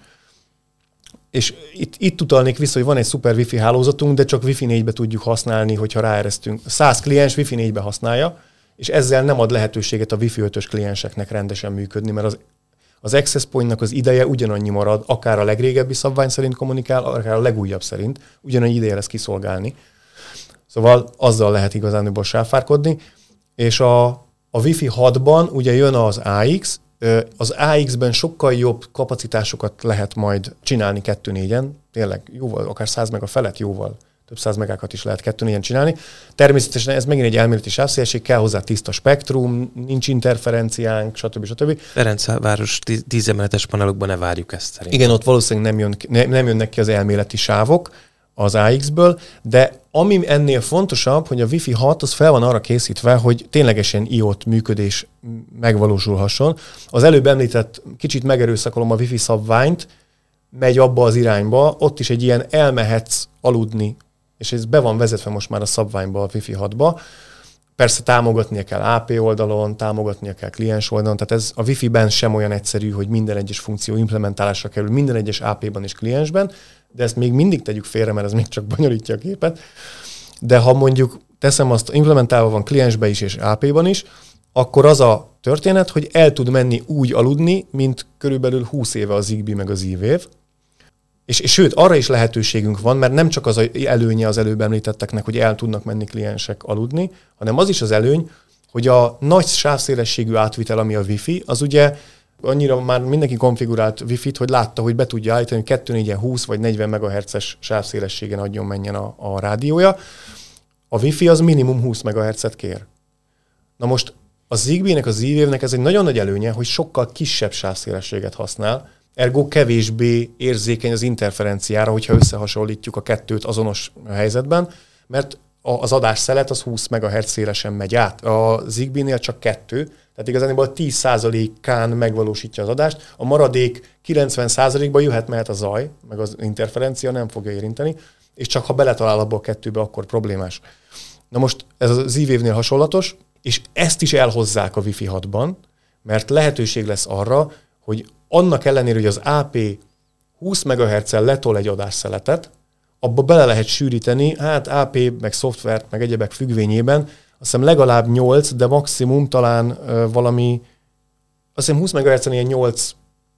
És itt, itt utalnék vissza, hogy van egy szuper Wi-Fi hálózatunk, de csak Wi-Fi négybe tudjuk használni, hogyha ráeresztünk. száz kliens Wi-Fi négybe használja, és ezzel nem ad lehetőséget a Wi-Fi ötös klienseknek rendesen működni, mert az, az access pointnak az ideje ugyanannyi marad, akár a legrégebbi szabvány szerint kommunikál, akár a legújabb szerint, ugyanannyi ideje lesz kiszolgálni. Szóval azzal lehet igazán sáfárkodni. És a, a Wi-Fi hatban ugye jön az A X, az A X-ben sokkal jobb kapacitásokat lehet majd csinálni kettő négyen, tényleg jóval, akár száz meg a felett jóval több száz megákat is lehet kettőn ilyen csinálni. Természetesen ez megint egy elméleti sávszélesség, kell hozzá tiszta spektrum, nincs interferenciánk, stb. stb. Ferencváros tízemeletes panelokban ne várjuk ezt szerintem. Igen, ott valószínűleg nem, jön, ne, nem jönnek ki az elméleti sávok az á iksz-ből, de ami ennél fontosabb, hogy a Wi-Fi hat az fel van arra készítve, hogy ténylegesen i o té működés megvalósulhasson. Az előbb említett, kicsit megerőszakolom a Wi-Fi szabványt, megy abba az irányba, ott is egy ilyen elmehetsz aludni, és ez be van vezetve most már a szabványba, a Wi-Fi hatba. Persze támogatnia kell á pé oldalon, támogatnia kell kliens oldalon, tehát ez a Wi-Fi-ben sem olyan egyszerű, hogy minden egyes funkció implementálásra kerül, minden egyes á pé-ban és kliensben, de ezt még mindig tegyük félre, mert ez még csak bonyolítja a képet. De ha mondjuk teszem azt, implementálva van kliensbe is és á pé-ban is, akkor az a történet, hogy el tud menni úgy aludni, mint körülbelül húsz éve a Zigbee meg az Z-Wave. És, és sőt, arra is lehetőségünk van, mert nem csak az előnye az előbb említetteknek, hogy el tudnak menni kliensek aludni, hanem az is az előny, hogy a nagy sávszélességű átvitel, ami a Wi-Fi, az ugye annyira már mindenki konfigurált Wi-Fi-t, hogy látta, hogy be tudja állítani, hogy kettő négyen húsz vagy negyven megahertzes sávszélességen adjon menjen a, a rádiója. A Wi-Fi az minimum húsz megahertzet kér. Na most a Zigbee-nek, a Z-Wave-nek ez egy nagyon nagy előnye, hogy sokkal kisebb sávszélességet használ, ergo kevésbé érzékeny az interferenciára, hogyha összehasonlítjuk a kettőt azonos helyzetben, mert az adásszelet az húsz megahertz szélesen megy át. A Zigbee-nél csak kettő, tehát igazából a tíz százalékán megvalósítja az adást, a maradék kilencven százalékban jöhet-mehet a zaj, meg az interferencia nem fogja érinteni, és csak ha beletalál abba a kettőbe, akkor problémás. Na most ez a Z-Wave-nél hasonlatos, és ezt is elhozzák a Wi-Fi hatban, mert lehetőség lesz arra, hogy annak ellenére, hogy az á pé húsz megahertzel letol egy adásszeletet, abba bele lehet sűríteni, hát á pé, meg szoftvert, meg egyebek függvényében, azt hiszem legalább nyolc, de maximum talán uh, valami, azt hiszem húsz megahertzen ilyen nyolc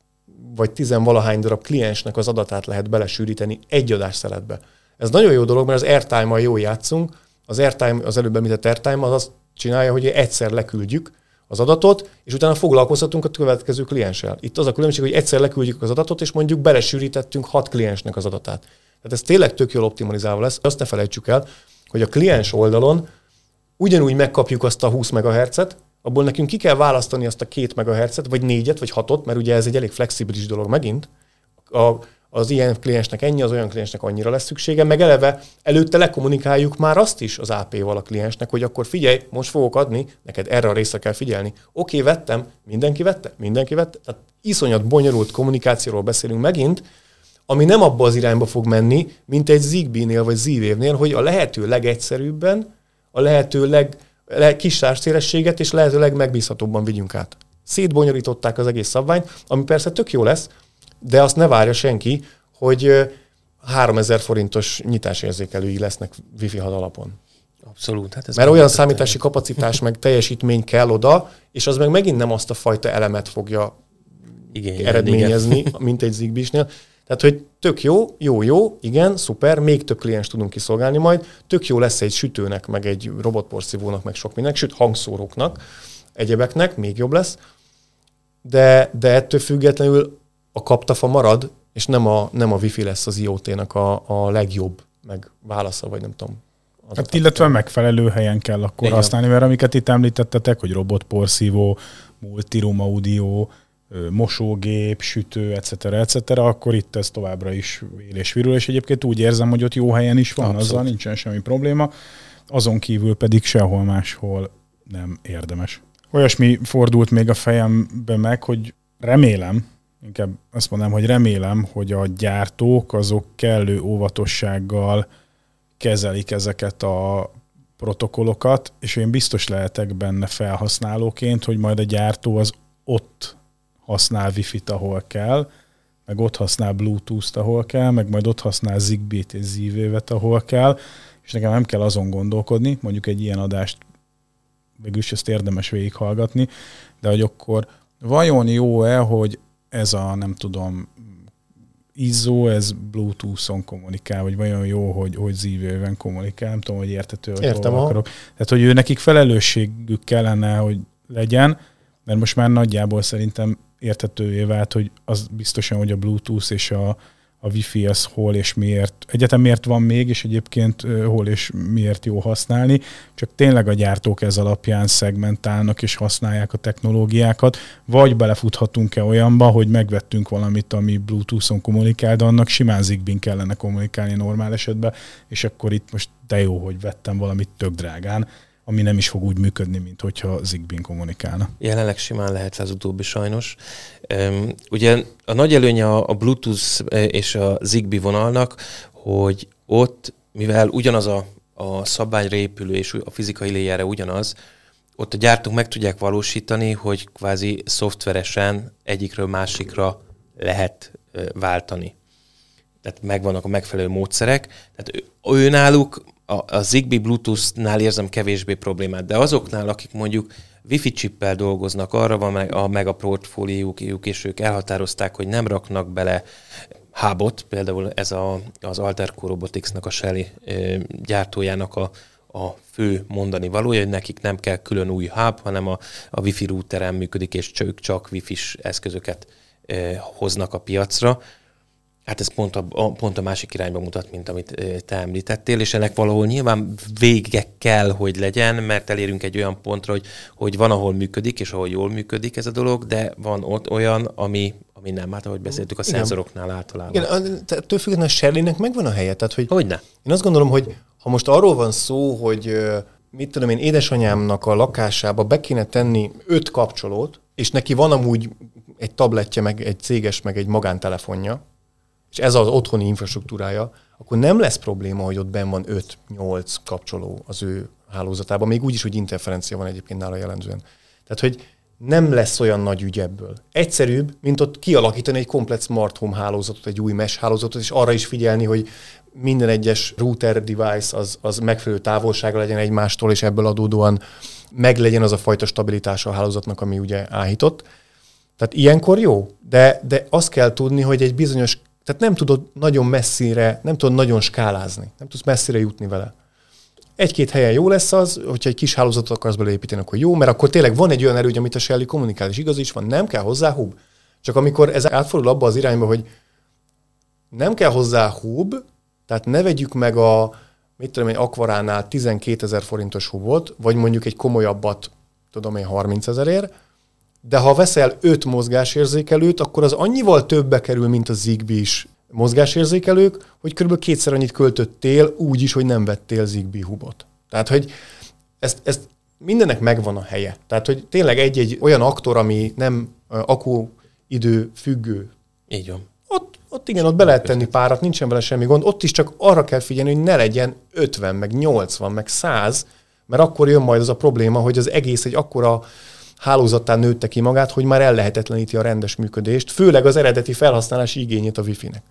vagy tíz valahány darab kliensnek az adatát lehet belesűríteni egy adásszeletbe. Ez nagyon jó dolog, mert az airtime-mal jól játszunk. Az airtime, az előbb említett airtime az azt csinálja, hogy egyszer leküldjük az adatot, és utána foglalkozhatunk a következő klienssel. Itt az a különbség, hogy egyszer leküldjük az adatot, és mondjuk belesűrítettünk hat kliensnek az adatát. Tehát ez tényleg tök jól optimalizálva lesz. Azt ne felejtsük el, hogy a kliens oldalon ugyanúgy megkapjuk azt a húsz megahertzet, abból nekünk ki kell választani azt a két megahertzet, vagy négyet, vagy hatot, mert ugye ez egy elég flexibilis dolog megint. A, az ilyen kliensnek ennyi, az olyan kliensnek annyira lesz szüksége, meg eleve előtte lekommunikáljuk már azt is az á pé-val a kliensnek, hogy akkor figyelj, most fogok adni, neked erre a részre kell figyelni. Oké, okay, vettem, mindenki vette, mindenki vette. Tehát iszonyat bonyolult kommunikációról beszélünk megint, ami nem abba az irányba fog menni, mint egy Zigbee-nél vagy Z-Wave-nél, hogy a lehető legegyszerűbben, a lehető leg, leg, kis sávszélességet és lehető legmegbízhatóbban vigyünk át. Szétbonyolították az egész szabványt, ami persze tök jó lesz, de azt ne várja senki, hogy háromezer forintos nyitásérzékelői lesznek Wi-Fi hat alapon. Abszolút. Hát ez mert olyan számítási kapacitás meg teljesítmény kell oda, és az meg megint nem azt a fajta elemet fogja igen, eredményezni, igen. mint egy Zigbee-snél. Tehát, hogy tök jó, jó, jó, igen, szuper, még több kliens tudunk kiszolgálni majd, tök jó lesz egy sütőnek, meg egy robotporszívónak, meg sok mindennek, sőt hangszóróknak, egyebeknek, még jobb lesz, de, de ettől függetlenül a kaptafa marad, és nem a, nem a Wi-Fi lesz az i o té-nak a, a legjobb meg válasza, vagy nem tudom. Hát illetve megfelelő helyen kell akkor igen. használni, mert amiket itt említettetek, hogy robotporszívó, multiroom audio, mosógép, sütő, et cetera, et cetera, akkor itt ez továbbra is él és virul, és egyébként úgy érzem, hogy ott jó helyen is van, abszolút. Azzal nincsen semmi probléma, azon kívül pedig sehol máshol nem érdemes. Olyasmi fordult még a fejembe meg, hogy remélem, inkább azt mondanám, hogy remélem, hogy a gyártók azok kellő óvatossággal kezelik ezeket a protokollokat, és én biztos lehetek benne felhasználóként, hogy majd a gyártó az ott használ Wi-Fi-t, ahol kell, meg ott használ Bluetooth-t, ahol kell, meg majd ott használ Zigbee-t és Z-Wave-et, ahol kell, és nekem nem kell azon gondolkodni, mondjuk egy ilyen adást végülis ezt érdemes végighallgatni, de hogy akkor vajon jó-e, hogy ez a, nem tudom, izzó, ez Bluetooth-on kommunikál, vagy vajon jó, hogy, hogy Z-Wave-en kommunikál, nem tudom, hogy értető, hogy Értem, hol akarok. Tehát, hogy ő nekik felelősségük kellene, hogy legyen, mert most már nagyjából szerintem értetővé vált, hogy az biztosan, hogy a Bluetooth és a, a Wi-Fi az hol és miért, egyetem miért van még, és egyébként hol és miért jó használni, csak tényleg a gyártók ez alapján szegmentálnak és használják a technológiákat, vagy belefuthatunk-e olyanba, hogy megvettünk valamit, ami Bluetooth-on kommunikál, de annak simán Zigbee-n kellene kommunikálni normál esetben, és akkor itt most de jó, hogy vettem valamit tök drágán, ami nem is fog úgy működni, mint hogyha Zigbee-n kommunikálna. Jelenleg simán lehet az utóbbi sajnos. Um, ugye a nagy előnye a Bluetooth és a Zigbee vonalnak, hogy ott, mivel ugyanaz a, a szabványra épülő és a fizikai léjára ugyanaz, ott a gyártók meg tudják valósítani, hogy kvázi szoftveresen egyikről másikra lehet uh, váltani. Tehát megvannak a megfelelő módszerek. Tehát ő náluk a, a Zigbee Bluetooth-nál érzem kevésbé problémát, de azoknál, akik mondjuk Wi-Fi chippel dolgoznak, arra van meg a, meg a portfóliójuk, és ők elhatározták, hogy nem raknak bele hubot, például ez a, az Alterco Robotics-nak a Shelly ö, gyártójának a, a fő mondani valója, hogy nekik nem kell külön új hub, hanem a, a Wi-Fi routeren működik, és ők csak Wi-Fi-s eszközöket ö, hoznak a piacra. Hát ez pont a, pont a másik irányba mutat, mint amit te említettél, és ennek valahol nyilván vége kell, hogy legyen, mert elérünk egy olyan pontra, hogy, hogy van, ahol működik, és ahol jól működik ez a dolog, de van ott olyan, ami, ami nem. Hát ahogy beszéltük, a igen. szenzoroknál általában. Igen, ettől függetlenül a Shelly-nek megvan a helye. Tehát, hogy Hogyne? Én azt gondolom, hogy ha most arról van szó, hogy mit tudom én, édesanyámnak a lakásába be kéne tenni öt kapcsolót, és neki van amúgy egy tabletje, meg egy céges, meg egy magántelefonja, és ez az otthoni infrastruktúrája, akkor nem lesz probléma, hogy ott benn van öt-nyolc kapcsoló az ő hálózatában, még úgy is, hogy interferencia van egyébként nála jellemzően. Tehát, hogy nem lesz olyan nagy ügy ebből. Egyszerűbb, mint ott kialakítani egy komplet smart home hálózatot, egy új mesh hálózatot, és arra is figyelni, hogy minden egyes router device az, az megfelelő távolsága legyen egymástól, és ebből adódóan meglegyen az a fajta stabilitása a hálózatnak, ami ugye áhított. Tehát ilyenkor jó, de, de azt kell tudni, hogy egy bizonyos, tehát nem tudod nagyon messzire, nem tudod nagyon skálázni, nem tudsz messzire jutni vele. Egy-két helyen jó lesz az, hogyha egy kis hálózatot akarsz beleépíteni, akkor jó, mert akkor tényleg van egy olyan erő, amit a Shelly kommunikál, és igaz is van, nem kell hozzá hub. Csak amikor ez átfordul abba az irányba, hogy nem kell hozzá hub, tehát ne vegyük meg a, mit tudom én, Aquaránál tizenkétezer forintos hubot, vagy mondjuk egy komolyabbat, tudom én, harmincezerért, de ha veszel öt mozgásérzékelőt, akkor az annyival többbe kerül, mint a Zigbee-s mozgásérzékelők, hogy kb. Kétszer annyit költöttél úgy is, hogy nem vettél Zigbee hubot. Tehát, hogy ezt, ezt mindennek megvan a helye. Tehát, hogy tényleg egy-egy olyan aktor, ami nem akkuidő függő. Így van. Ott, ott igen, ott be lehet tenni párat, nincsen vele semmi gond. Ott is csak arra kell figyelni, hogy ne legyen ötven, meg nyolcvan, meg száz, mert akkor jön majd az a probléma, hogy az egész egy akkora hálózattá nőtte ki magát, hogy már ellehetetleníti a rendes működést, főleg az eredeti felhasználási igényét a Wi-Fi-nek.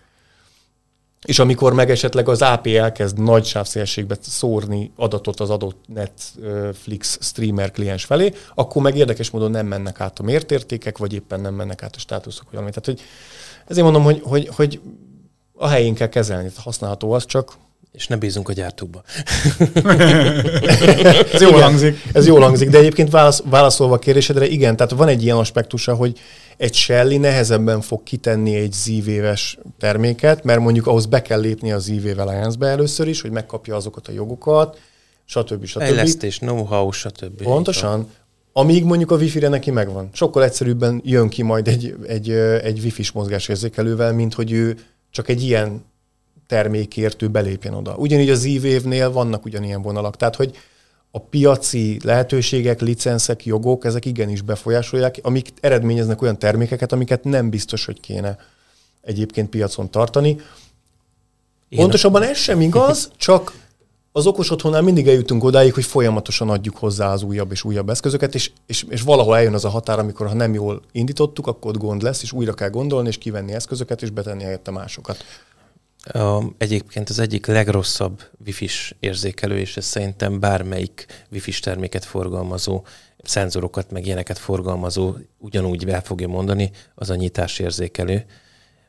És amikor meg esetleg az á pé elkezd nagy sávszélességbe szórni adatot az adott Netflix streamer kliens felé, akkor meg érdekes módon nem mennek át a mértértékek, vagy éppen nem mennek át a státuszok, vagy valami. Tehát, hogy ezért mondom, hogy, hogy, hogy a helyén kell kezelni, használható az csak. És ne bízunk a gyártókba. Ez jól hangzik. Ez jól hangzik, de egyébként válasz, válaszolva a kérdésedre, igen, tehát van egy ilyen aspektusa, hogy egy Shelly nehezebben fog kitenni egy Z-Wave-es terméket, mert mondjuk ahhoz be kell lépni a Z-Wave Alliance-be először is, hogy megkapja azokat a jogokat, stb. stb. Fejlesztés, know-how, stb. Pontosan. Amíg mondjuk a Wi-Fi-re neki megvan. Sokkal egyszerűbben jön ki majd egy, egy, egy Wi-Fi-s mozgásérzékelővel, mint hogy ő csak egy ilyen termékért ő belépjen oda. Ugyanígy a Z-Wave-nél vannak ugyanilyen vonalak. Tehát, hogy a piaci lehetőségek, licenszek, jogok, ezek igenis befolyásolják, amik eredményeznek olyan termékeket, amiket nem biztos, hogy kéne egyébként piacon tartani. Én Pontosabban ez sem igaz, csak az okos otthonnál mindig eljutunk odáig, hogy folyamatosan adjuk hozzá az újabb és újabb eszközöket, és, és, és valahol eljön az a határ, amikor ha nem jól indítottuk, akkor ott gond lesz, és újra kell gondolni, és kivenni eszközöket, és betenni helyette másokat. A, egyébként az egyik legrosszabb Wi-Fi-s érzékelő, és ez szerintem bármelyik Wi-Fi-s terméket forgalmazó, szenzorokat, meg ilyeneket forgalmazó ugyanúgy el fogja mondani, az a nyitásérzékelő.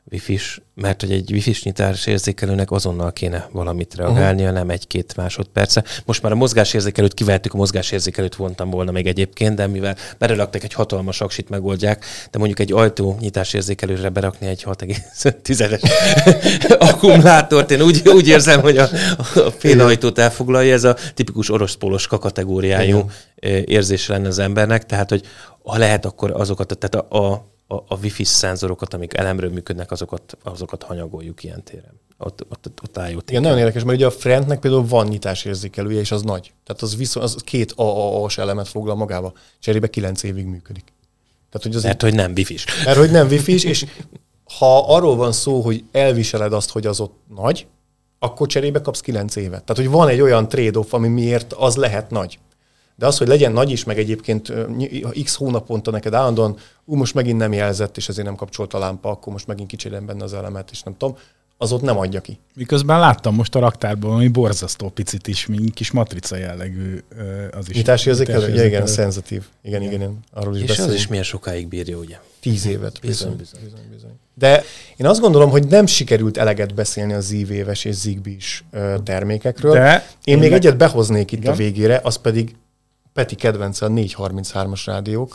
Wi-Fi-s, mert hogy egy Wi-Fi-s nyitásérzékelőnek azonnal kéne valamit reagálnia, uh-huh. nem egy-két másodperce. Most már a mozgásérzékelőt kivettük, a mozgásérzékelőt vontam volna még egyébként, de mivel berelaktak egy hatalmas aksit megoldják, de mondjuk egy ajtó nyitásérzékelőre berakni egy hat egész öt akkumulátort, én úgy, úgy érzem, hogy a, a fél ajtót elfoglalja, ez a tipikus orosz-poloska kategóriájú uh-huh. érzés lenne az embernek, tehát hogy ha lehet, akkor azokat, tehát a, a a, a Wi-Fi szenzorokat, amik elemről működnek, azokat, azokat hanyagoljuk ilyen téren. Ott, ott, ott IoT. Igen, nagyon érdekes, mert ugye a Frentnek például van nyitásérzékelője, és az nagy. Tehát az, viszont, az két á á á-s elemet foglal magába. Cserébe kilenc évig működik. Tehát, hogy az mert, hogy nem Wi-Fi-s. Mert, hogy nem Wi-Fi-s, és ha arról van szó, hogy elviseled azt, hogy az ott nagy, akkor cserébe kapsz kilenc évet. Tehát, hogy van egy olyan trade-off, ami miért az lehet nagy. De az, hogy legyen nagy is, meg egyébként x hónaponta neked állandóan, ú, most megint nem jelzett, és ezért nem kapcsolt a lámpa, akkor most megint kicserélem benne az elemet, és nem tudom, az ott nem adja ki. Miközben láttam most a raktárban, ami borzasztó picit is, mint kis matrica jellegű az is. Nyitásérzékelő? Igen, igen, szenzitív. Igen, igen, igen, arról is és beszélünk. És az is milyen sokáig bírja, ugye? Tíz évet. Bizony, bizony, bizony, bizony. De én azt gondolom, hogy nem sikerült eleget beszélni a Z-Wave-es és Zigbee-s termékekről. De én még egyet behoznék itt igen? a végére, az pedig Peti kedvence a négyszázharminchárom-as rádiók.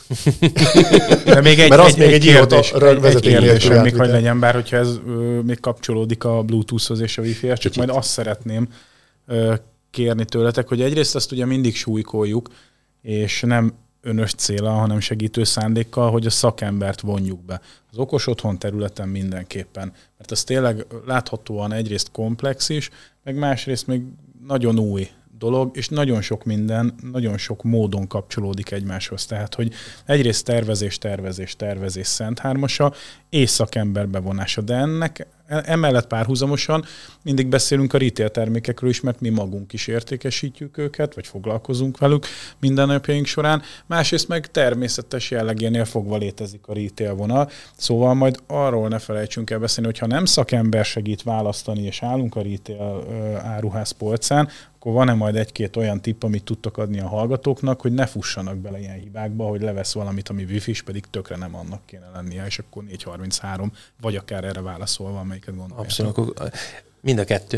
De még egy, mert az egy, még egy, egy kérdés, egy kérdés még hogy legyen, bár hogyha ez ö, még kapcsolódik a Bluetoothhoz és a Wi-Fi-hez, csak majd azt szeretném ö, kérni tőletek, hogy egyrészt azt ugye mindig súlykoljuk, és nem önös céla, hanem segítő szándékkal, hogy a szakembert vonjuk be. Az okos otthon területen mindenképpen. Mert az tényleg láthatóan egyrészt komplex is, meg másrészt még nagyon új dolog, és nagyon sok minden, nagyon sok módon kapcsolódik egymáshoz. Tehát, hogy egyrészt tervezés, tervezés, tervezés szent hármasa, és szakember bevonása. De ennek emellett párhuzamosan mindig beszélünk a retail termékekről is, mert mi magunk is értékesítjük őket, vagy foglalkozunk velük mindennapjaink során. Másrészt meg természetes jellegénél fogva létezik a retail vonal. Szóval majd arról ne felejtsünk el beszélni, hogy ha nem szakember segít választani, és állunk a retail áruház polcán, akkor van-e majd egy-két olyan tipp, amit tudtok adni a hallgatóknak, hogy ne fussanak bele ilyen hibákba, hogy levesz valamit, ami wifi-s, pedig tökre nem annak kéne lennie, és akkor négyszázharminchárom, vagy akár erre válaszolva, amelyiket gondoljátok. Abszolút. Mind a kettő.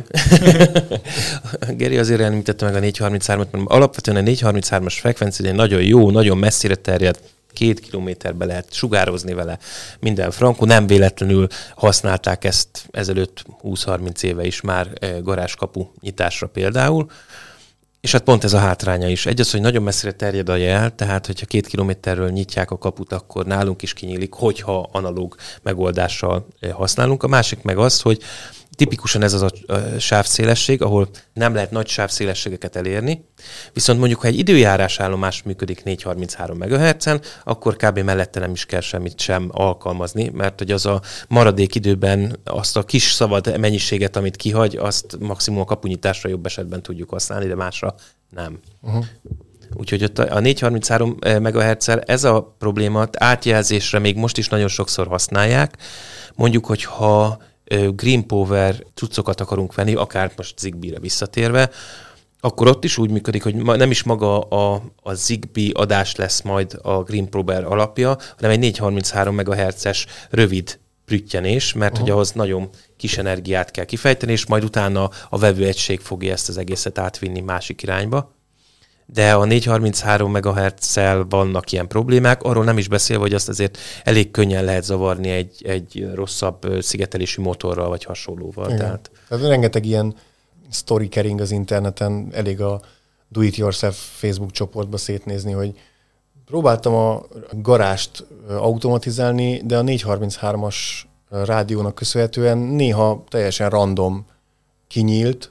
Geri azért említette meg a négyszázharminchárom-at, mert alapvetően a négyszázharminchárom-as frekvencia egy nagyon jó, nagyon messzire terjed, két kilométerbe lehet sugározni vele minden frankó. Nem véletlenül használták ezt ezelőtt húsz-harminc éve is már garázskapu nyitásra például. És hát pont ez a hátránya is. Egy az, hogy nagyon messzire terjed a jel, tehát hogyha két kilométerről nyitják a kaput, akkor nálunk is kinyílik, hogyha analóg megoldással használunk. A másik meg az, hogy tipikusan ez az a sávszélesség, ahol nem lehet nagy sávszélességeket elérni, viszont mondjuk, ha egy időjárás állomás működik négyszázharminchárom megahertzen, akkor kb. Mellette nem is kell semmit sem alkalmazni, mert hogy az a maradék időben azt a kis szabad mennyiséget, amit kihagy, azt maximum a kapunyításra jobb esetben tudjuk használni, de másra nem. Uh-huh. Úgyhogy ott a négyszázharminchárom megahertzel ez a probléma átjelzésre még most is nagyon sokszor használják. Mondjuk, hogyha Green Power cuccokat akarunk venni, akár most Zigbee-re visszatérve, akkor ott is úgy működik, hogy nem is maga a, a Zigbee adás lesz majd a Green Power alapja, hanem egy négyszázharminchárom megahertzes rövid prüttyenés, mert uh-huh. hogy ahhoz nagyon kis energiát kell kifejteni, és majd utána a vevőegység fogja ezt az egészet átvinni másik irányba. De a négyszázharminchárom megahertzel vannak ilyen problémák, arról nem is beszélve, hogy azt azért elég könnyen lehet zavarni egy, egy rosszabb szigetelési motorral, vagy hasonlóval. Tehát... Tehát rengeteg ilyen story kering az interneten, elég a Do It Yourself Facebook csoportba szétnézni, hogy próbáltam a garást automatizálni, de a négyszázharminchárom-as rádiónak köszönhetően néha teljesen random kinyílt,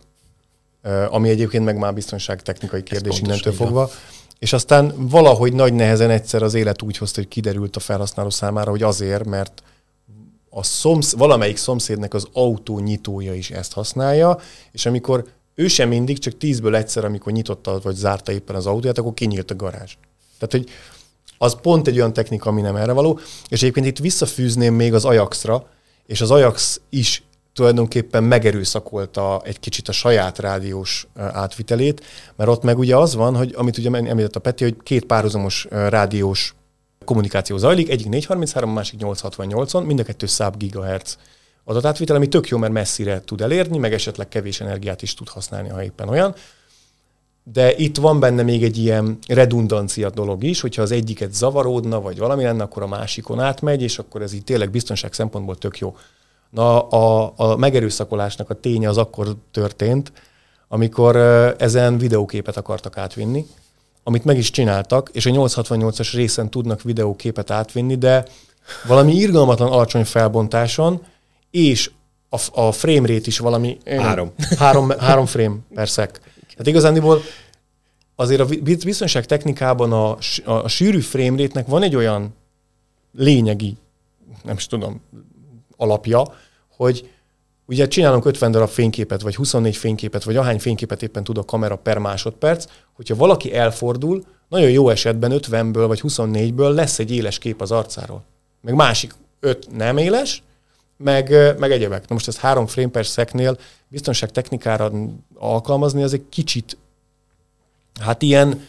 ami egyébként meg már biztonságtechnikai kérdés innentől fogva. És aztán valahogy nagy nehezen egyszer az élet úgy hozta, hogy kiderült a felhasználó számára, hogy azért, mert a szomsz, valamelyik szomszédnek az autó nyitója is ezt használja, és amikor ő sem mindig, csak tízből egyszer, amikor nyitotta vagy zárta éppen az autóját, akkor kinyílt a garázs. Tehát, hogy az pont egy olyan technika, ami nem erre való. És egyébként itt visszafűzném még az Ajaxra, és az Ajax is tulajdonképpen megerőszakolta egy kicsit a saját rádiós átvitelét, mert ott meg ugye az van, hogy amit ugye említett a Peti, hogy két párhuzamos rádiós kommunikáció zajlik, egyik négyszázharminchárom, a másik nyolcszázhatvannyolcon, mind a kettő száz gigahertz adatátvitel, ami tök jó, mert messzire tud elérni, meg esetleg kevés energiát is tud használni, ha éppen olyan. De itt van benne még egy ilyen redundancia dolog is, hogyha az egyiket zavarodna, vagy valami lenne, akkor a másikon átmegy, és akkor ez így tényleg biztonság szempontból tök jó. Na, a, a megerőszakolásnak a ténye az akkor történt, amikor ezen videóképet akartak átvinni, amit meg is csináltak, és a nyolcszázhatvannyolcas részen tudnak videóképet átvinni, de valami irgalmatlan alacsony felbontáson, és a, a frame rate is valami... Három. Három, három frame per szek. Tehát igazándiból azért a biztonság technikában a, a, a sűrű frame rate-nek van egy olyan lényegi, nem is tudom, alapja, hogy ugye csinálunk ötven darab fényképet, vagy huszonnégy fényképet, vagy ahány fényképet éppen tud a kamera per másodperc, hogyha valaki elfordul, nagyon jó esetben ötvenből vagy huszonnégyből lesz egy éles kép az arcáról. Meg másik öt nem éles, meg, meg egyebek. Na most ez három frame per szeknél biztonságtechnikára alkalmazni, az egy kicsit, hát ilyen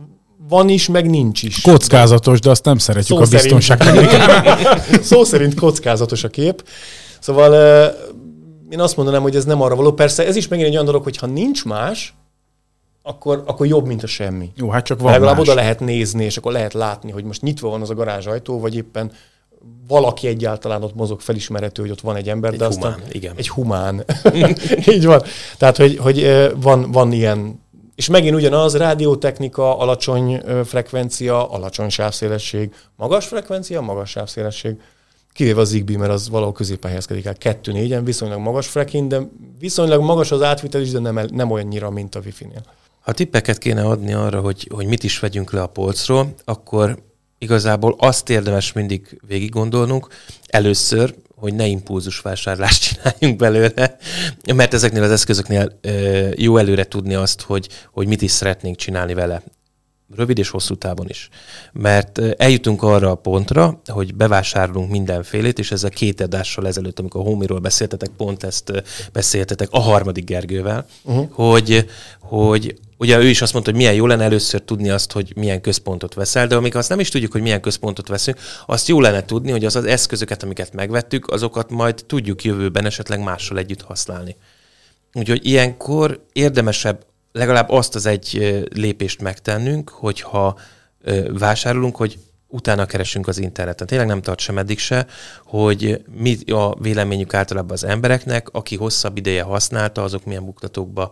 van is, meg nincs is. Kockázatos, de azt nem szeretjük Szó a biztonságtechnikát. Szó szerint kockázatos a kép. Szóval én azt mondanám, hogy ez nem arra való. Persze ez is megint egy olyan dolog, hogy ha nincs más, akkor, akkor jobb, mint a semmi. Jó, hát csak van legalább más. Oda lehet nézni, és akkor lehet látni, hogy most nyitva van az a garázsajtó, vagy éppen valaki egyáltalán ott mozog, felismerhető, hogy ott van egy ember, egy de humán, aztán igen. egy humán. Így van. Tehát, hogy, hogy van, van ilyen, és megint ugyanaz, rádiótechnika, alacsony frekvencia, alacsony sávszélesség, magas frekvencia, magas sávszélesség, kivéve a Zigbee, mert az valahol középen helyezkedik el. kettő négyen viszonylag magas frekin, de viszonylag magas az átvitel is, de nem, nem olyannyira, mint a Wi-Fi-nél. Ha tippeket kéne adni arra, hogy, hogy mit is vegyünk le a polcról, akkor igazából azt érdemes mindig végig gondolnunk, először, hogy ne impulzusvásárlást csináljunk belőle, mert ezeknél az eszközöknél jó előre tudni azt, hogy, hogy mit is szeretnénk csinálni vele. Rövid és hosszú távon is. Mert eljutunk arra a pontra, hogy bevásárolunk mindenfélét, és ezzel két adással ezelőtt, amikor a Homiról beszéltetek, pont ezt beszéltetek a harmadik Gergővel, uh-huh. hogy, hogy ugye ő is azt mondta, hogy milyen jó lenne először tudni azt, hogy milyen központot veszel, de amíg azt nem is tudjuk, hogy milyen központot veszünk, azt jó lenne tudni, hogy az az eszközöket, amiket megvettük, azokat majd tudjuk jövőben esetleg mással együtt használni. Úgyhogy ilyenkor érdemesebb legalább azt az egy lépést megtennünk, hogyha vásárolunk, hogy utána keresünk az interneten. Tényleg nem tart sem eddig se, hogy mi a véleményük általában az embereknek, aki hosszabb ideje használta, azok milyen buktatókba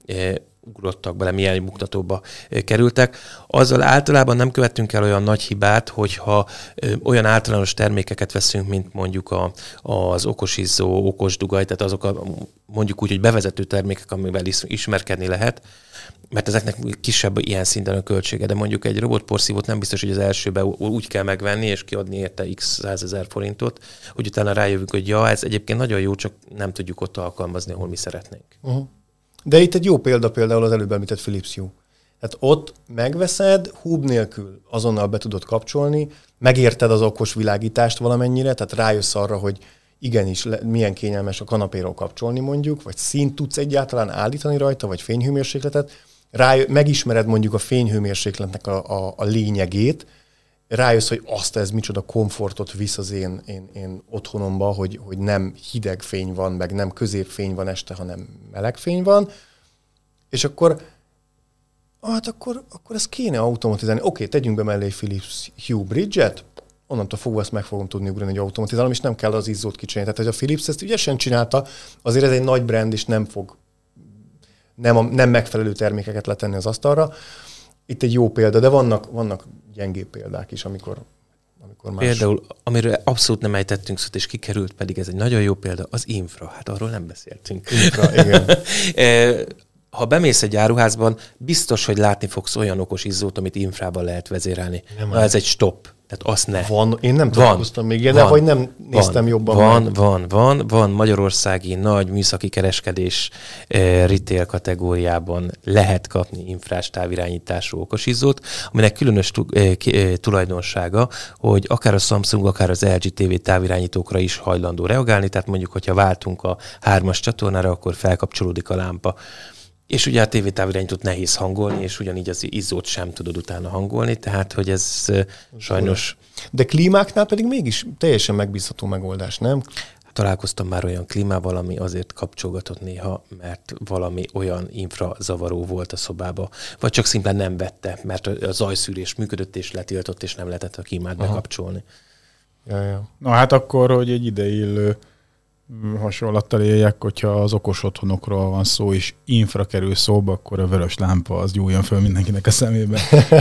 ugrottak bele, milyen buktatóba kerültek. Azzal általában nem követtünk el olyan nagy hibát, hogyha olyan általános termékeket veszünk, mint mondjuk a, az okosizzó, okosdugaj, tehát azok a, mondjuk úgy, hogy bevezető termékek, amivel is, ismerkedni lehet, mert ezeknek kisebb ilyen szinten a költsége, de mondjuk egy robotporszívót nem biztos, hogy az elsőben úgy kell megvenni, és kiadni érte x százezer forintot, hogy utána rájövünk, hogy ja, ez egyébként nagyon jó, csak nem tudjuk ott alkalmazni, ahol mi szeretnénk. Uh-huh. De itt egy jó példa például az előbb említett Philips Hue. Tehát ott megveszed, húb nélkül azonnal be tudod kapcsolni, megérted az okos világítást valamennyire, tehát rájössz arra, hogy igenis milyen kényelmes a kanapéról kapcsolni mondjuk, vagy színt tudsz egyáltalán állítani rajta, vagy fényhőmérsékletet, Rájö, megismered mondjuk a fényhőmérsékletnek a, a, a lényegét, rájössz, hogy azt ez micsoda komfortot visz az én, én, én otthonomba, hogy, hogy nem hideg fény van, meg nem középfény van este, hanem meleg fény van, és akkor hát akkor, akkor ezt kéne automatizálni. Oké, okay, tegyünk be mellé egy Philips Hue Bridge-et, onnantól fogva ezt meg fogom tudni ugrani, hogy automatizálom, és nem kell az izzót kicsinálni. Tehát, hogy a Philips ezt ügyesen csinálta, azért ez egy nagy brand, és nem fog nem, a, nem megfelelő termékeket letenni az asztalra. Itt egy jó példa, de vannak, vannak gyengébb példák is, amikor, amikor más... Például, amiről abszolút nem ejtettünk szót, és kikerült, pedig ez egy nagyon jó példa, az infra. Hát arról nem beszéltünk. Infra, igen. Ha bemész egy áruházban, biztos, hogy látni fogsz olyan okos izzót, amit infrában lehet vezérelni. Na, ez egy stop. Tehát azt ne. Van, én nem találkoztam még ilyen, de vagy nem néztem van, jobban. Van, meg. van, van, van magyarországi nagy műszaki kereskedés eh, retail kategóriában lehet kapni infrás távirányítású okosizzót, aminek különös eh, tulajdonsága, hogy akár a Samsung, akár az el gé té vé távirányítókra is hajlandó reagálni, tehát mondjuk, hogyha váltunk a hármas csatornára, akkor felkapcsolódik a lámpa. És ugye a tévétávirányítót nehéz hangolni, és ugyanígy az izzót sem tudod utána hangolni, tehát hogy ez sajnos... De klímáknál pedig mégis teljesen megbízható megoldás, nem? találkoztam már olyan klímával, ami azért kapcsolgatott néha, mert valami olyan infrazavaró volt a szobába, vagy csak szimplán nem vette, mert a zajszűrés működött és letiltott, és nem lehetett a klímát Aha. bekapcsolni. Ja, ja. Na hát akkor, hogy egy ideillő hasonlattal éljek, hogyha az okos otthonokról van szó, és infra kerül szóba, akkor a vörös lámpa az gyújjon föl mindenkinek a szemébe.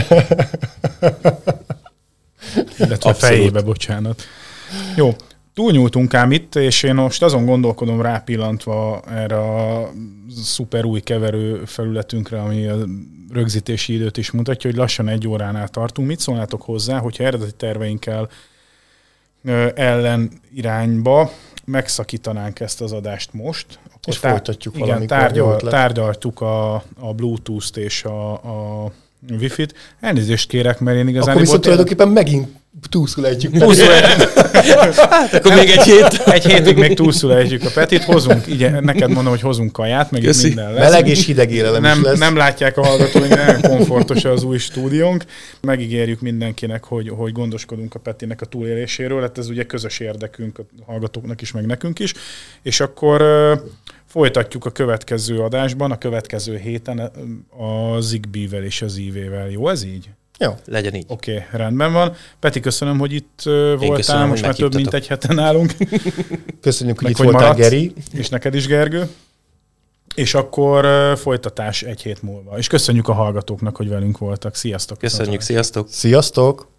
Illetve a fejébe, bocsánat. Jó, túlnyúltunk ám itt, és én most azon gondolkodom rápillantva erre a szuper új keverő felületünkre, ami a rögzítési időt is mutatja, hogy lassan egy óránál tartunk. Mit szólnátok hozzá, hogyha eredeti terveinkkel ellen irányba megszakítanánk ezt az adást most. Akkor és tá- folytatjuk igen, valamikor. Tárgyal, tárgyaltuk a, a Bluetooth-t és a, a Wi-Fi-t. Elnézést kérek, mert én igazán... Akkor viszont tulajdonképpen megint túlszulejtjük. Hát akkor még egy hét. Egy hétig még túlszulejtjük a Petit. Hozunk, igen, neked mondom, hogy hozunk kaját, meg itt minden lesz. Meleg és hideg élelem nem, is lesz. Nem látják a hallgatóink, nagyon komfortos az új stúdiónk. Megígérjük mindenkinek, hogy, hogy gondoskodunk a Petinek a túléléséről. Hát ez ugye közös érdekünk a hallgatóknak is, meg nekünk is. És akkor uh, folytatjuk a következő adásban, a következő héten a Zigbee-vel és az í vé-vel. Jó ez így? Jó, legyen így. Oké, okay, rendben van. Peti, köszönöm, hogy itt uh, voltál, köszönöm, most már több mint egy heten állunk. Köszönjük, hogy meg, itt hogy voltál, maradsz, Geri. És neked is, Gergő. És akkor uh, folytatás egy hét múlva. És köszönjük a hallgatóknak, hogy velünk voltak. Sziasztok! Köszönjük, sziasztok! Sziasztok!